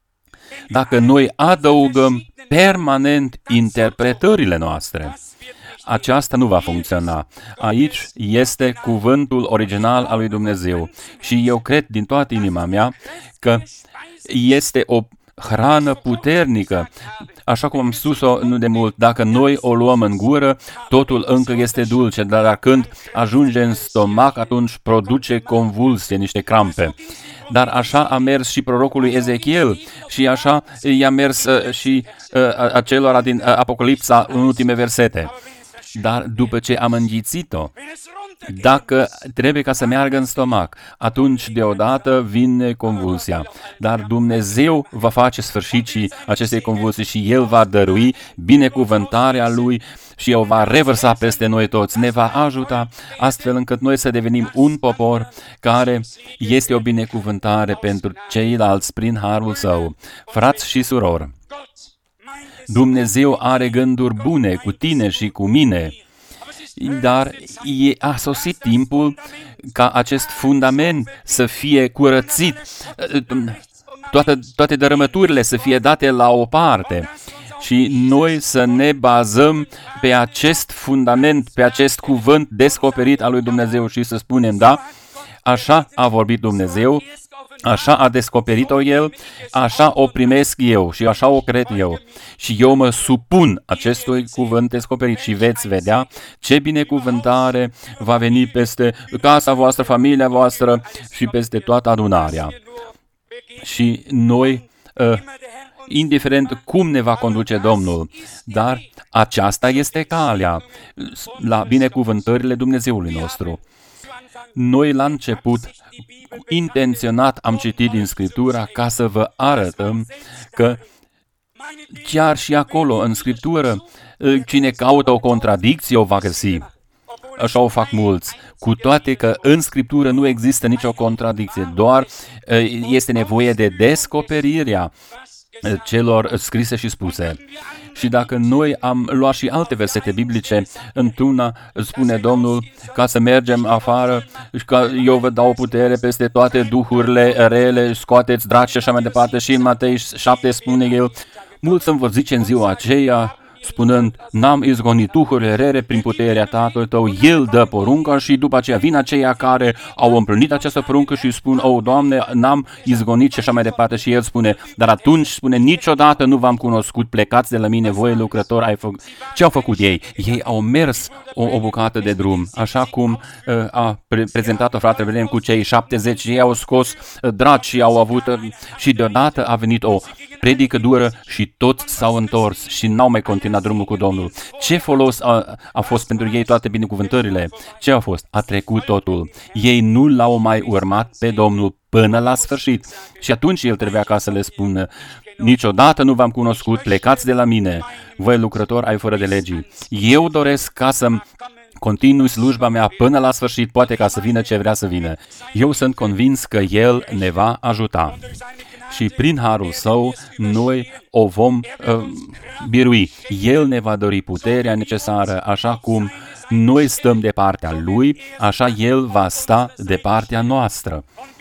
[SPEAKER 1] dacă noi adăugăm permanent interpretările noastre? Aceasta nu va funcționa. Aici este cuvântul original al lui Dumnezeu și eu cred din toată inima mea că este o hrană puternică. Așa cum am spus-o nu de mult, dacă noi o luăm în gură, totul încă este dulce, dar când ajunge în stomac, atunci produce convulsie, niște crampe. Dar așa a mers și prorocului Ezechiel și așa i-a mers uh, și uh, acelora din uh, Apocalipsa în ultime versete. Dar după ce am înghițit-o, dacă trebuie ca să meargă în stomac, atunci deodată vine convulsia. Dar Dumnezeu va face sfârșitul acestei convulsii și El va dărui binecuvântarea Lui și o va revărsa peste noi toți. Ne va ajuta astfel încât noi să devenim un popor care este o binecuvântare pentru ceilalți prin harul Său. Frați și surori, Dumnezeu are gânduri bune cu tine și cu mine, dar e, a sosit timpul ca acest fundament să fie curățit, toate, toate dărâmăturile să fie date la o parte și noi să ne bazăm pe acest fundament, pe acest cuvânt descoperit al lui Dumnezeu și să spunem: da, așa a vorbit Dumnezeu, așa a descoperit-o El, așa o primesc eu și așa o cred eu. Și eu mă supun acestui cuvânt descoperit și veți vedea ce binecuvântare va veni peste casa voastră, familia voastră și peste toată adunarea. Și noi, uh, indiferent cum ne va conduce Domnul, dar aceasta este calea la binecuvântările Dumnezeului nostru. Noi la început, intenționat, am citit din Scriptura ca să vă arătăm că chiar și acolo, în Scriptură, cine caută o contradicție o va găsi. Așa o fac mulți, cu toate că în Scriptură nu există nicio contradicție, doar este nevoie de descoperirea celor scrise și spuse. Și dacă noi am luat și alte versete biblice, într-una spune Domnul ca să mergem afară și că eu vă dau putere peste toate duhurile rele, scoateți draci și așa mai departe. Și în Matei șapte spune El: mulți îmi vor zice în ziua aceea, spunând: n-am izgonit duhurile rele prin puterea Tatălui tău. El dă porunca și după aceea vin aceia care au împlinit această poruncă și spun: o, Doamne, n-am izgonit și așa mai departe. Și El spune: dar atunci spune: niciodată nu v-am cunoscut, plecați de la mine, voi lucrători ai făcut. Ce au făcut ei? Ei au mers o, o bucată de drum, așa cum uh, a pre- prezentat-o fratele Branham cu cei șaptezeci. Ei au scos uh, draci și au avut uh, și deodată a venit o predică dură și toți s-au întors și n-au mai continuat drumul cu Domnul. Ce folos a, a fost pentru ei toate binecuvântările? Ce a fost? A trecut totul. Ei nu l-au mai urmat pe Domnul până la sfârșit. Și atunci El trebuia ca să le spună: niciodată nu v-am cunoscut, plecați de la mine, voi lucrători ai fără de legii. Eu doresc ca să continui slujba mea până la sfârșit, poate ca să vină ce vrea să vină. Eu sunt convins că El ne va ajuta. Și prin harul Său, noi o vom uh, birui. El ne va dori puterea necesară, așa cum noi stăm de partea Lui, așa El va sta de partea noastră.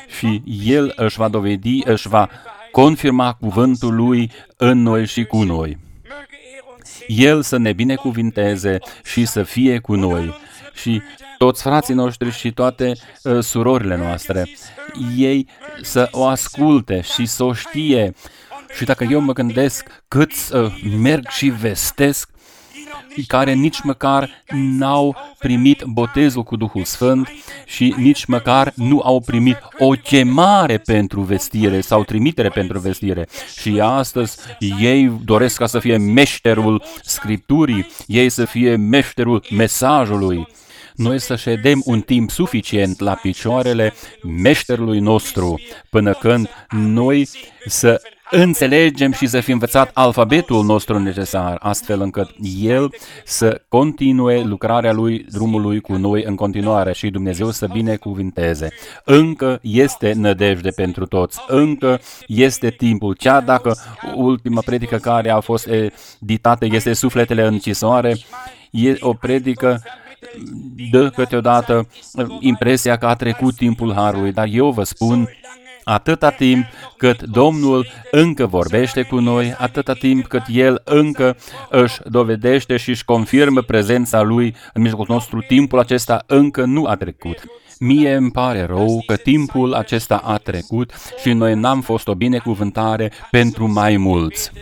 [SPEAKER 1] și El își va dovedi, își va confirma cuvântul Lui în noi și cu noi. El să ne binecuvinteze și să fie cu noi. Și toți frații noștri și toate uh, surorile noastre, ei să o asculte și să o știe. Și dacă eu mă gândesc câți uh, merg și vestesc, care nici măcar n-au primit botezul cu Duhul Sfânt și nici măcar nu au primit o chemare pentru vestire sau trimitere pentru vestire. Și astăzi ei doresc ca să fie meșterul Scripturii, ei să fie meșterul mesajului. Noi să ședem un timp suficient la picioarele meșterului nostru, până când noi să înțelegem și să fi învățat alfabetul nostru necesar, astfel încât El să continue lucrarea Lui, drumul Lui cu noi în continuare și Dumnezeu să binecuvinteze. Încă este nădejde pentru toți, încă este timpul, chiar dacă ultima predică care a fost editată este Sufletele în închisoare, e o predică dă câteodată impresia că a trecut timpul Harului, dar eu vă spun, atâta timp cât Domnul încă vorbește cu noi, atâta timp cât El încă își dovedește și își confirmă prezența Lui în mijlocul nostru, timpul acesta încă nu a trecut. Mie îmi pare rău că timpul acesta a trecut și noi n-am fost o binecuvântare pentru mai mulți.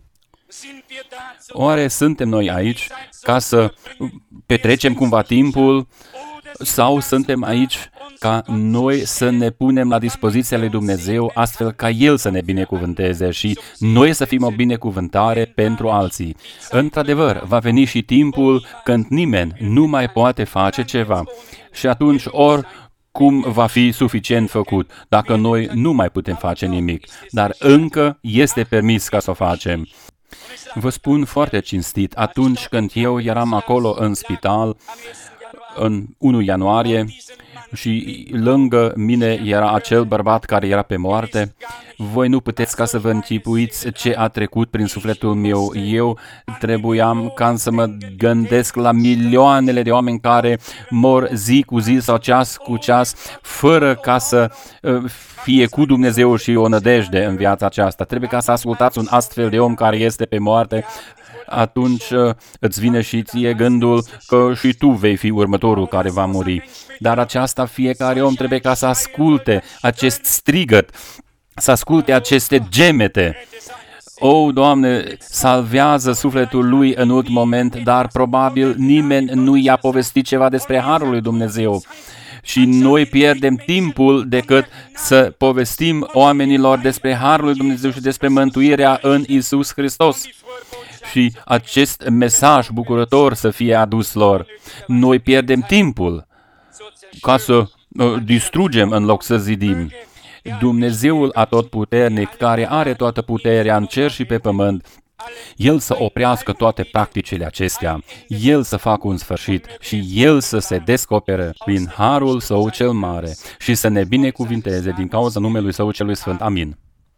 [SPEAKER 1] Oare suntem noi aici ca să petrecem cumva timpul sau suntem aici ca noi să ne punem la dispoziția lui Dumnezeu astfel ca El să ne binecuvânteze și noi să fim o binecuvântare pentru alții? Într-adevăr, va veni și timpul când nimeni nu mai poate face ceva și atunci ori cum va fi suficient făcut dacă noi nu mai putem face nimic, dar încă este permis ca să o facem. Vă spun foarte cinstit, atunci când eu eram acolo în spital, în întâi ianuarie, și lângă mine era acel bărbat care era pe moarte, voi nu puteți ca să vă închipuiți ce a trecut prin sufletul meu. Eu trebuiam ca să mă gândesc la milioanele de oameni care mor zi cu zi sau ceas cu ceas, fără ca să fie cu Dumnezeu și o nădejde în viața aceasta. Trebuie ca să ascultați un astfel de om care este pe moarte, atunci îți vine și ție gândul că și tu vei fi următorul care va muri. Dar aceasta fiecare om trebuie ca să asculte acest strigăt, să asculte aceste gemete. O, Doamne, salvează sufletul lui în ultimul moment, dar probabil nimeni nu i-a povestit ceva despre Harul lui Dumnezeu. Și noi pierdem timpul decât să povestim oamenilor despre Harul lui Dumnezeu și despre mântuirea în Iisus Hristos. Și acest mesaj bucurător să fie adus lor. Noi pierdem timpul ca să uh, distrugem în loc să zidim. Dumnezeul atotputernic, care are toată puterea în cer și pe pământ, El să oprească toate practicile acestea, El să facă un sfârșit și El să se descopere prin harul Său cel mare și să ne binecuvinteze din cauza numelui Său celui Sfânt. Amin.